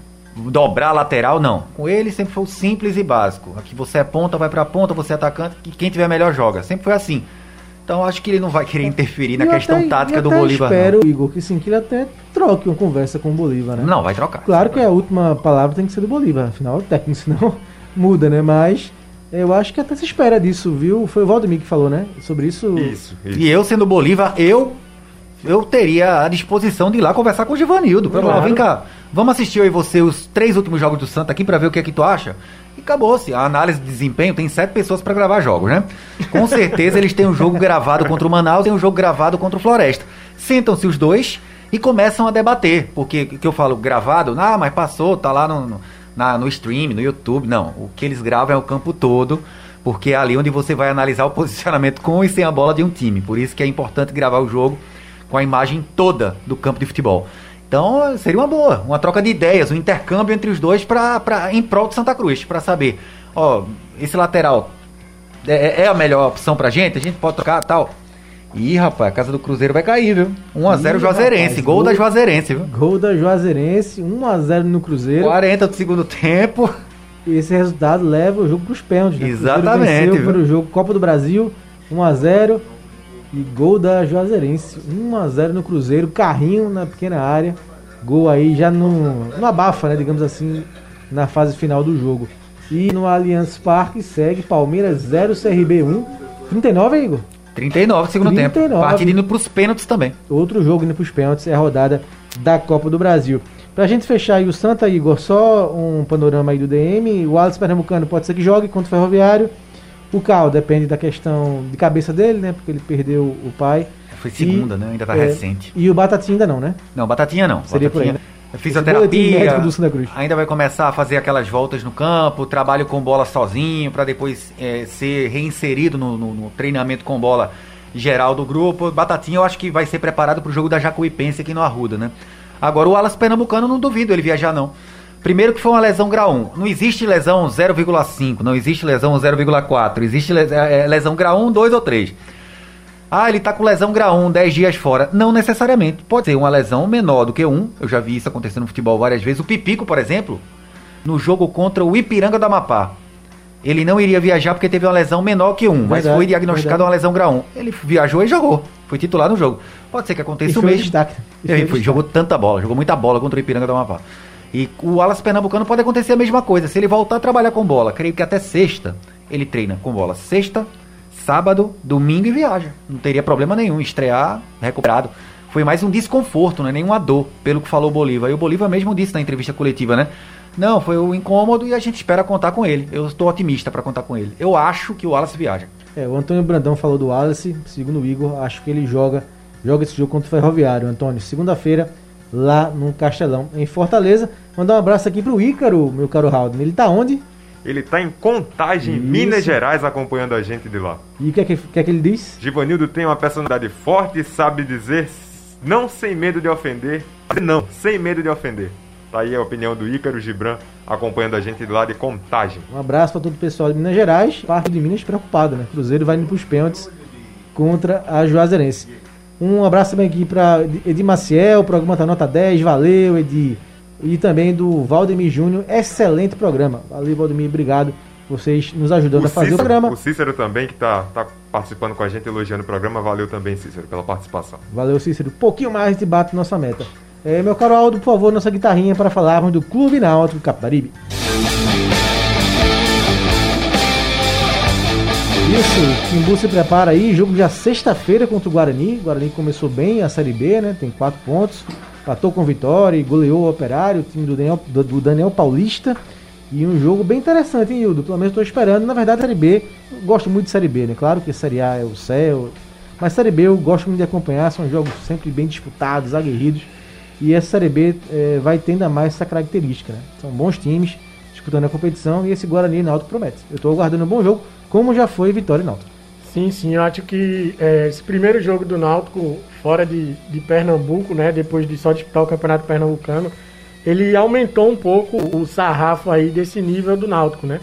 dobrar a lateral, não. Com ele sempre foi o simples e básico. Aqui você é ponta, vai pra ponta, você é atacante, e quem tiver melhor joga. Sempre foi assim. Então acho que ele não vai querer interferir na questão até, tática do até Bolívar. Eu espero, não. Igor, que sim, que ele até troque uma conversa com o Bolívar, né? Não, vai trocar. Claro que a última palavra tem que ser do Bolívar, afinal é o técnico, senão muda, né? Mas eu acho que até se espera disso, viu? Foi o Valdemir que falou, né? Sobre isso. Isso, isso. E eu, sendo Bolívar, eu eu teria a disposição de ir lá conversar com o Givanildo. Claro. Falar, vem cá, vamos assistir eu e você os três últimos jogos do Santa aqui pra ver o que é que tu acha? E acabou-se. A análise de desempenho tem sete pessoas pra gravar jogos, né? Com certeza eles têm um jogo gravado contra o Manaus e um jogo gravado contra o Floresta. Sentam-se os dois e começam a debater. Porque, que eu falo, gravado, ah, mas passou, tá lá no, no, na, no stream, no YouTube. Não, o que eles gravam é o campo todo, porque é ali onde você vai analisar o posicionamento com e sem a bola de um time. Por isso que é importante gravar o jogo com a imagem toda do campo de futebol. Então seria uma boa, uma troca de ideias, um intercâmbio entre os dois pra, pra, em prol de Santa Cruz, para saber, ó, esse lateral é, é a melhor opção pra gente, a gente pode trocar tal. Ih, rapaz, a casa do Cruzeiro vai cair, viu? um a zero Juazeirense, rapaz, gol, gol da Juazeirense, viu? Gol da Juazeirense, um a zero no Cruzeiro. quarenta do segundo tempo. E esse resultado leva o jogo pros pênaltis, né? Exatamente. Venceu o jogo Copa do Brasil, um a zero. E gol da Juazeirense, um a zero no Cruzeiro, carrinho na pequena área, gol aí já no, no abafa, né, digamos assim, na fase final do jogo. E no Allianz Parque segue Palmeiras zero, C R B um, trinta e nove, Igor? trinta e nove segundo trinta e nove. Tempo, partida indo pros pênaltis também. Outro jogo indo pros pênaltis, é a rodada da Copa do Brasil. Pra gente fechar aí o Santa, Igor, só um panorama aí do D M, o Alisson Pernambucano pode ser que jogue contra o Ferroviário. O Cal depende da questão de cabeça dele, né? Porque ele perdeu o pai. Foi segunda, e, né? Ainda tá é, recente. E o Batatinha ainda não, né? Não, Batatinha não. Seria Batatinha, por aí, né? Fisioterapia, do Santa Cruz. Ainda vai começar a fazer aquelas voltas no campo, trabalho com bola sozinho, para depois é, ser reinserido no, no, no treinamento com bola geral do grupo. Batatinha eu acho que vai ser preparado pro jogo da Jacuipense aqui no Arruda, né? Agora o Alas Pernambucano não duvido ele viajar não. Primeiro que foi uma lesão grau um. Não existe lesão zero vírgula cinco, não existe lesão zero vírgula quatro. Existe lesão grau um, dois ou três. Ah, ele tá com lesão grau um, dez dias fora. Não necessariamente. Pode ser uma lesão menor do que um. Eu já vi isso acontecer no futebol várias vezes. O Pipico, por exemplo, no jogo contra o Ipiranga do Amapá. Ele não iria viajar porque teve uma lesão menor que um, mas verdade, foi diagnosticada uma lesão grau um. Ele viajou e jogou. Foi titular no jogo. Pode ser que aconteça o mesmo. Destaque. Ele foi, jogou tanta bola, jogou muita bola contra o Ipiranga do Amapá. E o Alas Pernambucano pode acontecer a mesma coisa. Se ele voltar a trabalhar com bola, creio que até sexta ele treina com bola. Sexta, sábado, domingo e viaja. Não teria problema nenhum estrear recuperado. Foi mais um desconforto, não é nenhuma dor, pelo que falou o Bolívar. E o Bolívar mesmo disse na entrevista coletiva, né? Não, foi um incômodo e a gente espera contar com ele. Eu estou otimista para contar com ele. Eu acho que o Wallace viaja. É, o Antônio Brandão falou do Wallace, segundo o Igor, acho que ele joga, joga esse jogo contra o Ferroviário, Antônio, segunda-feira, lá no Castelão, em Fortaleza. Mandar um abraço aqui pro Ícaro, meu caro Raul. Ele tá onde? Ele tá em Contagem, Isso. Minas Gerais, acompanhando a gente de lá. E o que é que, que, é que ele diz? Givanildo tem uma personalidade forte e sabe dizer não sem medo de ofender, não, sem medo de ofender. Tá aí a opinião do Ícaro Gibran, acompanhando a gente de lá de Contagem. Um abraço para todo o pessoal de Minas Gerais. Parte de Minas preocupado, né? Cruzeiro vai indo pros pênaltis contra a Juazeirense. Um abraço também aqui para Edir Maciel, o programa tá nota dez, valeu Edir. E também do Valdemir Júnior, excelente programa. Valeu, Valdemir, obrigado. Vocês nos ajudando o a fazer Cícero, o programa. O Cícero também, que tá, tá participando com a gente, elogiando o programa. Valeu também, Cícero, pela participação. Valeu, Cícero. Um pouquinho mais de bate nossa meta. É, meu caro Aldo, por favor, nossa guitarrinha para falarmos do Clube Náutico Capibaribe. Isso, Timbu se prepara aí, jogo já sexta-feira contra o Guarani. O Guarani começou bem a Série B, né? Tem quatro pontos. Empatou com vitória e goleou o Operário, o time do Daniel, do, do Daniel Paulista. E um jogo bem interessante, hein, Hildo? Pelo menos estou esperando. Na verdade, a Série B, eu gosto muito de Série B, né? Claro que Série A é o céu. Mas Série B eu gosto muito de acompanhar. São jogos sempre bem disputados, aguerridos. E essa Série B é, vai ter ainda mais essa característica, né? São bons times disputando a competição e esse Guarani e Náutico promete. Eu estou aguardando um bom jogo, como já foi Vitória e Náutico. Sim, sim, eu acho que é, esse primeiro jogo do Náutico fora de, de Pernambuco, né, depois de só disputar o Campeonato Pernambucano, ele aumentou um pouco o sarrafo aí desse nível do Náutico, né?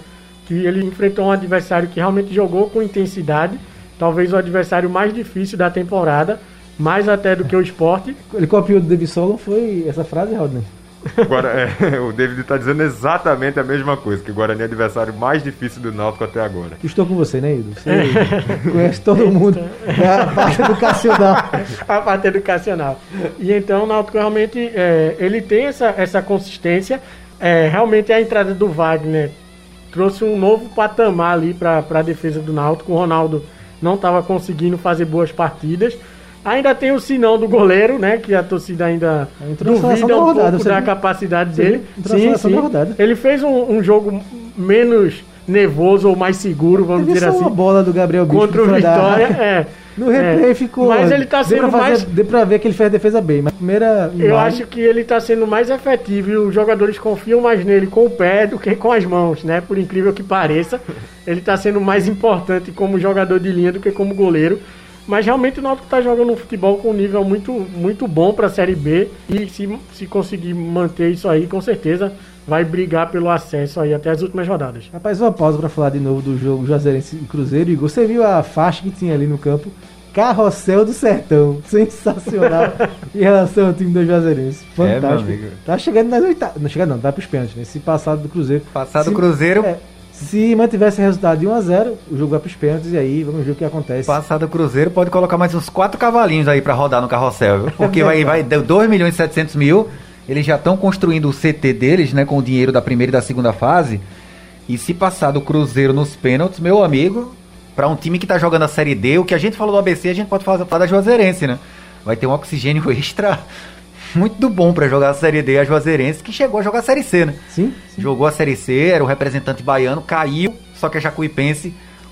que ele enfrentou um adversário que realmente jogou com intensidade, talvez o adversário mais difícil da temporada, mais até do que o Sport. Ele copiou do David Solon, foi essa frase, Rodney? Agora, é, o David está dizendo exatamente a mesma coisa, que o Guarani é o adversário mais difícil do Náutico até agora. Estou com você, né, Ido? Você conhece todo mundo. É a parte educacional. A parte educacional. E então o Náutico realmente é, ele tem essa, essa consistência. É, realmente a entrada do Wagner trouxe um novo patamar ali para a defesa do Náutico. O Ronaldo não estava conseguindo fazer boas partidas. Ainda tem o sinão do goleiro, né? Que a torcida ainda duvida um pouco rodada, da capacidade dele. Sim, sim. Ele fez um, um jogo menos nervoso ou mais seguro, vamos dizer assim. Uma bola do Gabriel Bicho contra o Vitória, é. No replay é. ficou... Mas ele tá sendo fazer, mais... Deu pra ver que ele fez a defesa bem, mas a primeira... Eu imagem... acho que ele tá sendo mais efetivo e os jogadores confiam mais nele com o pé do que com as mãos, né? Por incrível que pareça, ele tá sendo mais importante como jogador de linha do que como goleiro. Mas realmente o Náutico está jogando um futebol com um nível muito, muito bom para a Série B e se, se conseguir manter isso aí, com certeza vai brigar pelo acesso aí até as últimas rodadas. Rapaz, uma pausa para falar de novo do jogo Juazeirense e Cruzeiro. Igor, você viu a faixa que tinha ali no campo? Carrossel do Sertão. Sensacional em relação ao time do Juazeirense. Fantástico. É, tá chegando nas oitavas. Não chega não, tá para os pênaltis, né? Se passado do Cruzeiro. Passado se, do Cruzeiro... É, se mantivesse resultado de um a zero, o jogo vai para os pênaltis e aí vamos ver o que acontece. Passado o Cruzeiro, pode colocar mais uns quatro cavalinhos aí para rodar no carrossel, viu? Porque vai, vai dois milhões e setecentos mil, eles já estão construindo o C T deles, né, com o dinheiro da primeira e da segunda fase, e se passar do Cruzeiro nos pênaltis, meu amigo, para um time que tá jogando a Série D, o que a gente falou do A B C, a gente pode falar da Juazeirense, né? Vai ter um oxigênio extra muito bom para jogar a Série D, a Juazeirense, que chegou a jogar a Série C, né? Sim, sim. Jogou a Série C, era o representante baiano, caiu, só que a Jacuipense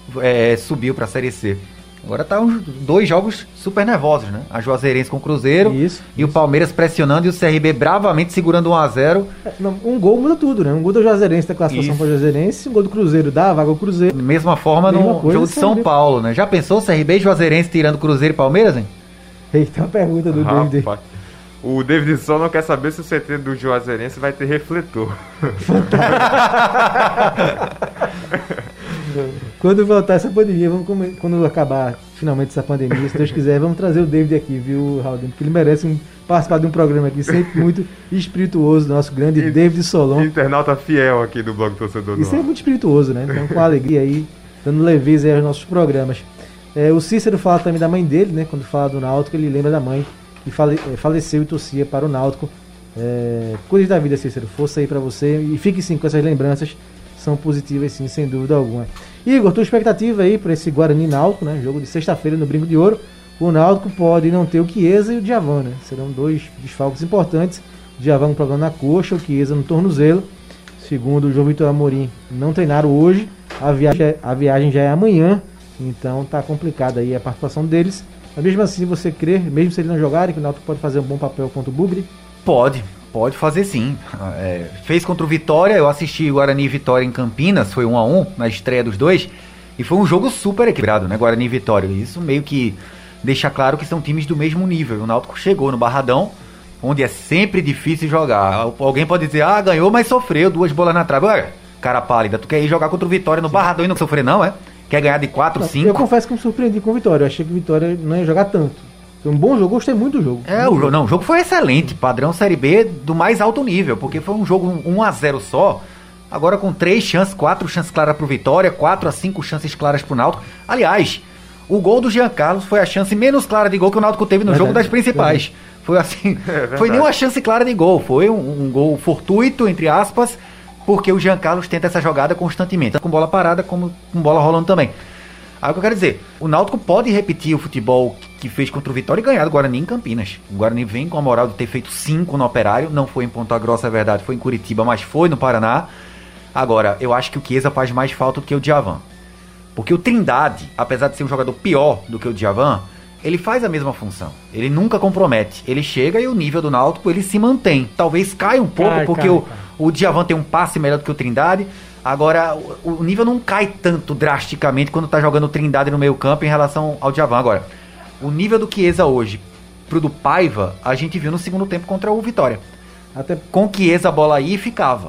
é, subiu para a Série C. Agora tá uns dois jogos super nervosos, né? A Juazeirense com o Cruzeiro isso, e isso. o Palmeiras pressionando e o C R B bravamente segurando um a zero. É, não, um gol muda tudo, né? Um gol do Juazeirense da classificação para o Juazeirense, um gol do Cruzeiro dá, vaga o Cruzeiro. Mesma forma Mesma no jogo de São C R B. Paulo, né? Já pensou C R B e Juazeirense tirando Cruzeiro e Palmeiras, hein? Eita, uma pergunta do David. O David só não quer saber se o C T do Juazeirense vai ter refletor. Quando voltar essa pandemia, vamos come... quando acabar finalmente essa pandemia, se Deus quiser, vamos trazer o David aqui, viu, Raul? Porque ele merece um... participar de um programa aqui sempre muito espirituoso, nosso grande In... David Solon. Internauta fiel aqui do Blog Torcedor. Isso é muito espirituoso, né? Então, com alegria aí, dando leveza aí aos nossos programas. É, o Cícero fala também da mãe dele, né? Quando fala do Náutico, ele lembra da mãe que fale... faleceu e torcia para o Náutico. É... Coisas da vida, Cícero. Força aí para você e fique sim com essas lembranças. São positivas sim, sem dúvida alguma. Igor, tua expectativa aí para esse Guarani Náutico, né? Jogo de sexta-feira no Brinco de Ouro. O Náutico pode não ter o Chiesa e o Djavan, né? Serão dois desfalques importantes. O Djavan com problema na coxa, o Chiesa no tornozelo. Segundo o João Vitor Amorim, não treinaram hoje. A viagem, a viagem já é amanhã, então tá complicada aí a participação deles. Mas mesmo assim, você crê, mesmo se eles não jogarem, que o Náutico pode fazer um bom papel contra o Bugre? Pode. Pode fazer sim. É, fez contra o Vitória, eu assisti Guarani e Vitória em Campinas, foi um a um na estreia dos dois, e foi um jogo super equilibrado, né, Guarani e Vitória. Isso meio que deixa claro que são times do mesmo nível. O Náutico chegou no Barradão, onde é sempre difícil jogar. Alguém pode dizer, ah, ganhou, mas sofreu, duas bolas na trave. Ué, cara pálida, tu quer ir jogar contra o Vitória no Barradão e não sofrer não, é? Quer ganhar de quatro, cinco? Eu confesso que me surpreendi com o Vitória, eu achei que o Vitória não ia jogar tanto. Foi um bom jogo, gostei muito do jogo. É, o jogo, não, o jogo foi excelente, padrão Série B do mais alto nível, porque foi um jogo um a zero só, agora com três chances, quatro chances claras pro Vitória, quatro a cinco chances claras pro Náutico. Aliás, o gol do Jean Carlos foi a chance menos clara de gol que o Náutico teve no verdade, jogo das principais. Verdade. Foi assim, é foi nenhuma chance clara de gol, foi um, um gol fortuito, entre aspas, porque o Jean Carlos tenta essa jogada constantemente, tanto com bola parada como com bola rolando também. Aí o que eu quero dizer, o Náutico pode repetir o futebol que fez contra o Vitória e ganhar do Guarani em Campinas. O Guarani vem com a moral de ter feito cinco no Operário, não foi em Ponta Grossa, é verdade, foi em Curitiba, mas foi no Paraná. Agora, eu acho que o Chiesa faz mais falta do que o Djavan. Porque o Trindade, apesar de ser um jogador pior do que o Djavan, ele faz a mesma função. Ele nunca compromete. Ele chega e o nível do Náutico, ele se mantém. Talvez caia um pouco, cai, porque cai, o, cai. o Djavan tem um passe melhor do que o Trindade. Agora, o, o nível não cai tanto drasticamente quando tá jogando o Trindade no meio campo em relação ao Djavan. Agora, o nível do Chiesa hoje pro do Paiva, a gente viu no segundo tempo contra o Vitória. Até com o Chiesa a bola aí ficava.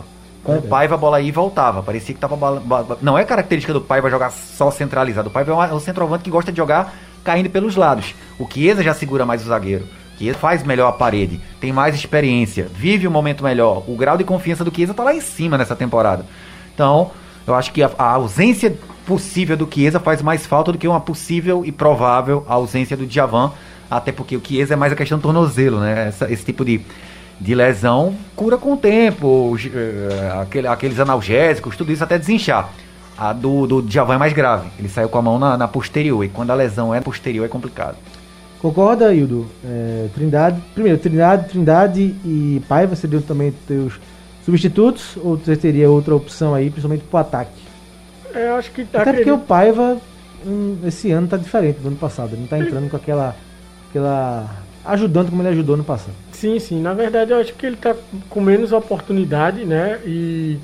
Com é. o Paiva a bola aí voltava. Parecia que tava... Bala... Não é característica do Paiva jogar só centralizado. O Paiva é um centroavante que gosta de jogar caindo pelos lados. O Chiesa já segura mais o zagueiro. O Chiesa faz melhor a parede. Tem mais experiência. Vive um momento melhor. O grau de confiança do Chiesa tá lá em cima nessa temporada. Então, eu acho que a, a ausência possível do Chiesa faz mais falta do que uma possível e provável ausência do Djavan. Até porque o Chiesa é mais a questão do tornozelo, né? Essa, esse tipo de... de lesão, cura com o tempo, aquele, aqueles analgésicos, tudo isso até desinchar. A do, do Djavan é mais grave, ele saiu com a mão na, na posterior, e quando a lesão é posterior é complicado. Concorda, Hildo? É, Trindade, primeiro, Trindade, Trindade e Paiva seriam também teus substitutos, ou você teria outra opção aí, principalmente pro ataque? Eu acho que tá. Até porque o Paiva, hum, esse ano tá diferente do ano passado, ele não tá entrando com aquela... aquela ajudando como ele ajudou no passado. Sim, sim. Na verdade, eu acho que ele está com menos oportunidade, né? E,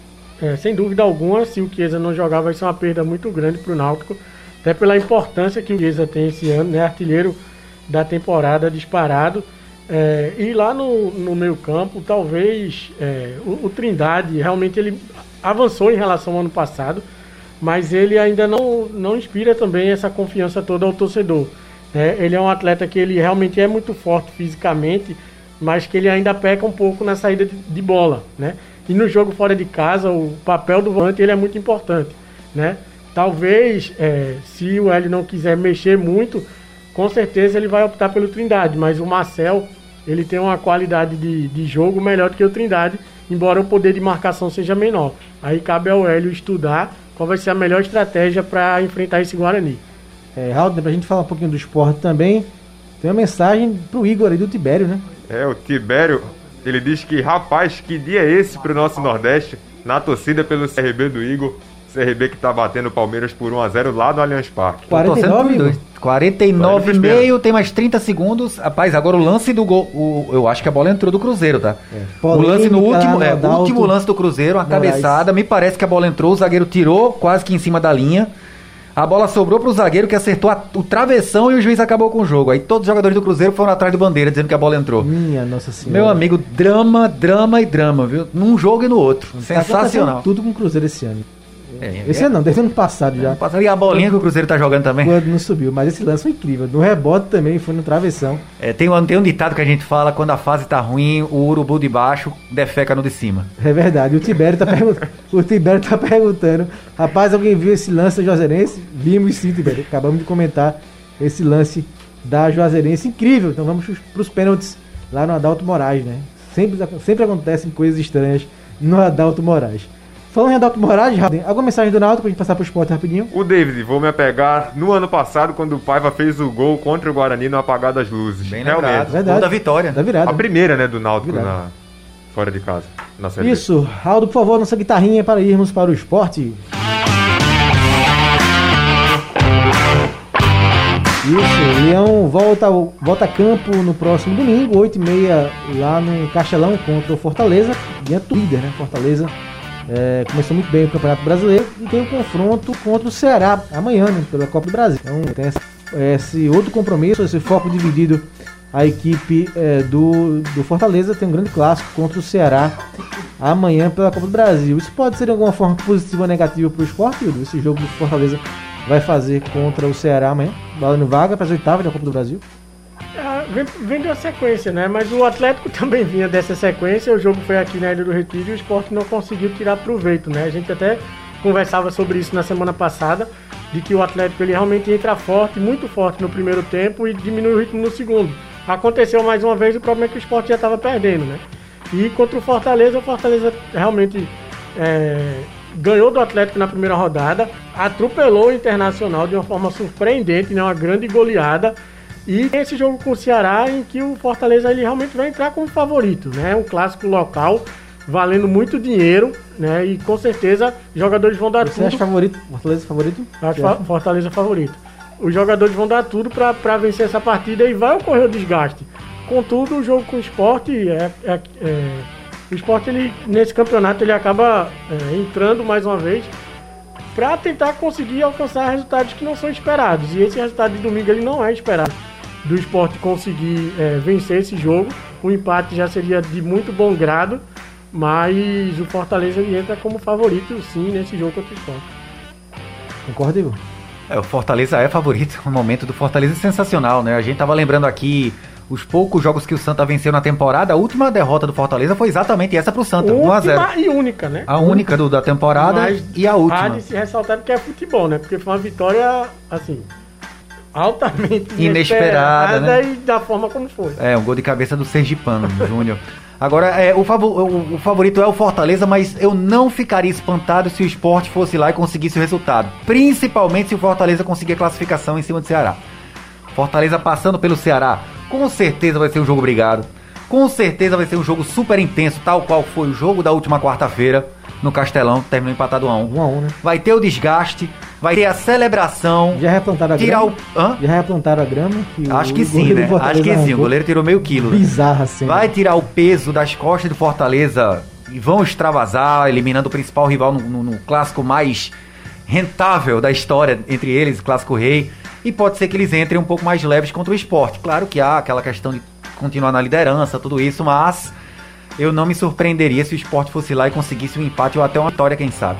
é, sem dúvida alguma, se o Chiesa não jogar, vai ser uma perda muito grande para o Náutico. Até pela importância que o Chiesa tem esse ano, né? Artilheiro da temporada, disparado. É, e lá no, no meio campo, talvez é, o, o Trindade, realmente ele avançou em relação ao ano passado, mas ele ainda não, não inspira também essa confiança toda ao torcedor. É, ele é um atleta que ele realmente é muito forte fisicamente, mas que ele ainda peca um pouco na saída de, de bola, né? E no jogo fora de casa, o papel do volante ele é muito importante, né? Talvez, é, se o Hélio não quiser mexer muito, com certeza ele vai optar pelo Trindade, mas o Marcel, ele tem uma qualidade de, de jogo melhor do que o Trindade, embora o poder de marcação seja menor. Aí cabe ao Hélio estudar qual vai ser a melhor estratégia para enfrentar esse Guarani. É, Raul, pra gente falar um pouquinho do esporte também, tem uma mensagem pro Igor aí do Tibério, né? É, o Tibério, ele diz que, rapaz, que dia é esse pro nosso Nordeste, na torcida pelo C R B do Igor, C R B que tá batendo o Palmeiras por um a zero lá no Allianz Parque. quarenta e nove, quarenta e nove e meio, tem mais trinta segundos. Rapaz, agora o lance do gol, o, eu acho que a bola entrou do Cruzeiro, tá? É. O lance no último, é, o último lance do Cruzeiro, a Moraes. Cabeçada, me parece que a bola entrou, o zagueiro tirou quase que em cima da linha. A bola sobrou pro zagueiro que acertou a, o travessão e o juiz acabou com o jogo. Aí todos os jogadores do Cruzeiro foram atrás do Bandeira, dizendo que a bola entrou. Minha Nossa Senhora. Meu amigo, drama, drama e drama, viu? Num jogo e no outro. Tá Sensacional. Tudo com o Cruzeiro esse ano. É, esse é, ano não, desde o ano passado já. Passado, e a bolinha que o Cruzeiro tá jogando também. Quando não subiu, mas esse lance foi incrível. No rebote também, foi no travessão. É, tem, um, tem um ditado que a gente fala, quando a fase tá ruim, o urubu de baixo defeca no de cima. É verdade, o Tibério tá, pergunt... o Tibério tá perguntando, rapaz, alguém viu esse lance da Juazeirense? Vimos sim, Tibério, acabamos de comentar esse lance da Juazeirense, incrível. Então vamos pros pênaltis lá no Adalto Moraes, né? Sempre, sempre acontecem coisas estranhas no Adalto Moraes. Falando em Adalto Moraes, alguma mensagem do Náutico pra gente passar pro esporte rapidinho? O David, vou me apegar no ano passado, quando o Paiva fez o gol contra o Guarani no apagar das luzes. Bem realmente. Verdade. Gol da vitória. Da virada. A primeira, né, do Náutico na... fora de casa. Na série. Isso. Aldo, por favor, nossa guitarrinha para irmos para o esporte. Isso, Leão volta, volta a campo no próximo domingo, oito e meia, lá no Castelão contra o Fortaleza. Diante do líder, né? Fortaleza. É, começou muito bem o Campeonato Brasileiro e tem um confronto contra o Ceará amanhã, né, pela Copa do Brasil. Então tem esse, esse outro compromisso, esse foco dividido. A equipe é, do, do Fortaleza tem um grande clássico contra o Ceará amanhã pela Copa do Brasil. Isso pode ser de alguma forma positiva ou negativa para o esporte, Hildo? Esse jogo do Fortaleza vai fazer contra o Ceará amanhã, valendo vaga para as oitavas da Copa do Brasil. Ah, vem, vem de uma sequência, né? Mas o Atlético também vinha dessa sequência. O jogo foi aqui na Ilha do Retiro e o Sport não conseguiu tirar proveito, né? A gente até conversava sobre isso na semana passada, de que o Atlético ele realmente entra forte, muito forte no primeiro tempo e diminui o ritmo no segundo. Aconteceu mais uma vez, o problema é que o Sport já estava perdendo, né? E contra o Fortaleza, o Fortaleza realmente é, ganhou do Atlético na primeira rodada, atropelou o Internacional de uma forma surpreendente, né? Uma grande goleada. E tem esse jogo com o Ceará em que o Fortaleza ele realmente vai entrar como favorito, né? Um clássico local, valendo muito dinheiro, né? E com certeza jogadores vão dar Você tudo. Você acha favorito? Fortaleza favorito? Acho fa- Fortaleza favorito. Os jogadores vão dar tudo para vencer essa partida e vai ocorrer o desgaste. Contudo, o jogo com o Sport, é, é, é, o Sport ele, nesse campeonato ele acaba é, entrando mais uma vez para tentar conseguir alcançar resultados que não são esperados. E esse resultado de domingo ele não é esperado. Do Sport conseguir é, vencer esse jogo, o empate já seria de muito bom grado, Mas o Fortaleza ele entra como favorito, sim, nesse jogo contra o Sport. Concorda, Igor? É, o Fortaleza é favorito, o momento do Fortaleza é sensacional, né? A gente tava lembrando aqui os poucos jogos que o Santa venceu na temporada, a última derrota do Fortaleza foi exatamente essa pro Santa, um a zero. E única, né? A única do, da temporada. Mas e a última. Há de se ressaltar porque é futebol, né? Porque foi uma vitória, assim, altamente inesperada, inesperada, né? E da forma como foi. É, um gol de cabeça do Sergipano, Júnior. Agora, é, o, favor, o, o favorito é o Fortaleza, mas eu não ficaria espantado se o Sport fosse lá e conseguisse o resultado. Principalmente se o Fortaleza conseguir a classificação em cima do Ceará. Fortaleza passando pelo Ceará, com certeza vai ser um jogo brigado. Com certeza vai ser um jogo super intenso, tal qual foi o jogo da última quarta-feira no Castelão, que terminou empatado um a um. um a um, né? Vai ter o desgaste, vai ter a celebração. Já replantaram a tirar grama? O... Hã? Já replantaram a grama? Que Acho o, que o sim, né? Acho que arrancou. sim. O goleiro tirou meio quilo. Bizarra assim. Vai tirar o peso das costas do Fortaleza e vão extravasar, eliminando o principal rival no, no, no clássico mais rentável da história entre eles, o Clássico Rei. E pode ser que eles entrem um pouco mais leves contra o Sport. Claro que há aquela questão de continuar na liderança, tudo isso, mas eu não me surpreenderia se o Sport fosse lá e conseguisse um empate ou até uma vitória, quem sabe.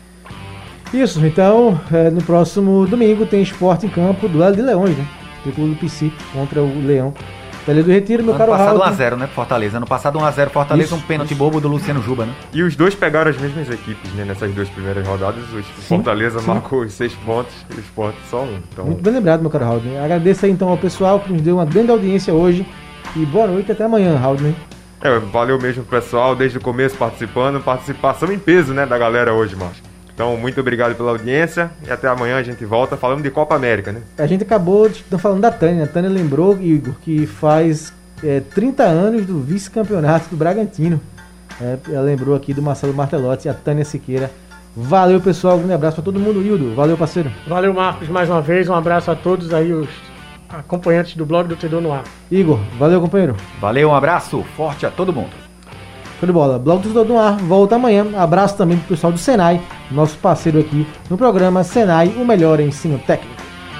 Isso, então, é, no próximo domingo tem Sport em campo, duelo de leões, né? Do Clube do P C contra o Leão. Pelé do Retiro, meu ano caro passado Raul. um a zero, né, Fortaleza. Ano passado um a zero, Fortaleza, Isso, um pênalti isso. bobo do Luciano Juba, né? E os dois pegaram as mesmas equipes, né? Nessas duas primeiras rodadas, o Fortaleza sim. marcou os seis pontos e o Sport só um. Então... Muito bem lembrado, meu caro Raul. Agradeço aí então ao pessoal que nos deu uma grande audiência hoje. E boa noite, até amanhã, Raul. É, valeu mesmo, pessoal, desde o começo participando. Participação em peso, né, da galera hoje, Márcio. Então, muito obrigado pela audiência e até amanhã a gente volta falando de Copa América, né? A gente acabou de estar falando da Tânia. A Tânia lembrou, Igor, que faz é, trinta anos do vice-campeonato do Bragantino. É, ela lembrou aqui do Marcelo Martelotti e a Tânia Siqueira. Valeu, pessoal. Um grande abraço para todo mundo. Hildo, valeu, parceiro. Valeu, Marcos, mais uma vez. Um abraço a todos aí, os acompanhantes do blog do Torcedor no Ar. Igor, valeu, companheiro. Valeu, um abraço forte a todo mundo. Show de bola. Blog do Torcedor no Ar volta amanhã. Abraço também pro pessoal do Senai, nosso parceiro aqui no programa Senai, o melhor ensino técnico.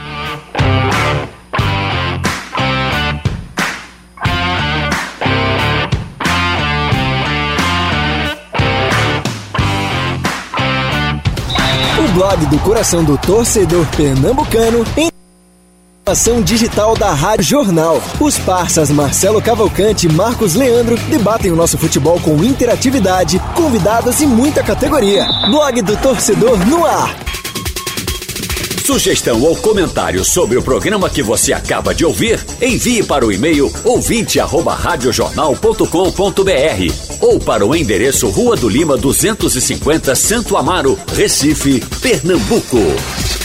O blog do coração do torcedor pernambucano em ação digital da Rádio Jornal. Os parças Marcelo Cavalcante e Marcos Leandro debatem o nosso futebol com interatividade, convidados e muita categoria. Blog do torcedor no ar. Sugestão ou comentário sobre o programa que você acaba de ouvir, envie para o e-mail ouvinte arroba radiojornal ponto com ponto br ou para o endereço Rua do Lima duzentos e cinquenta, Santo Amaro, Recife, Pernambuco.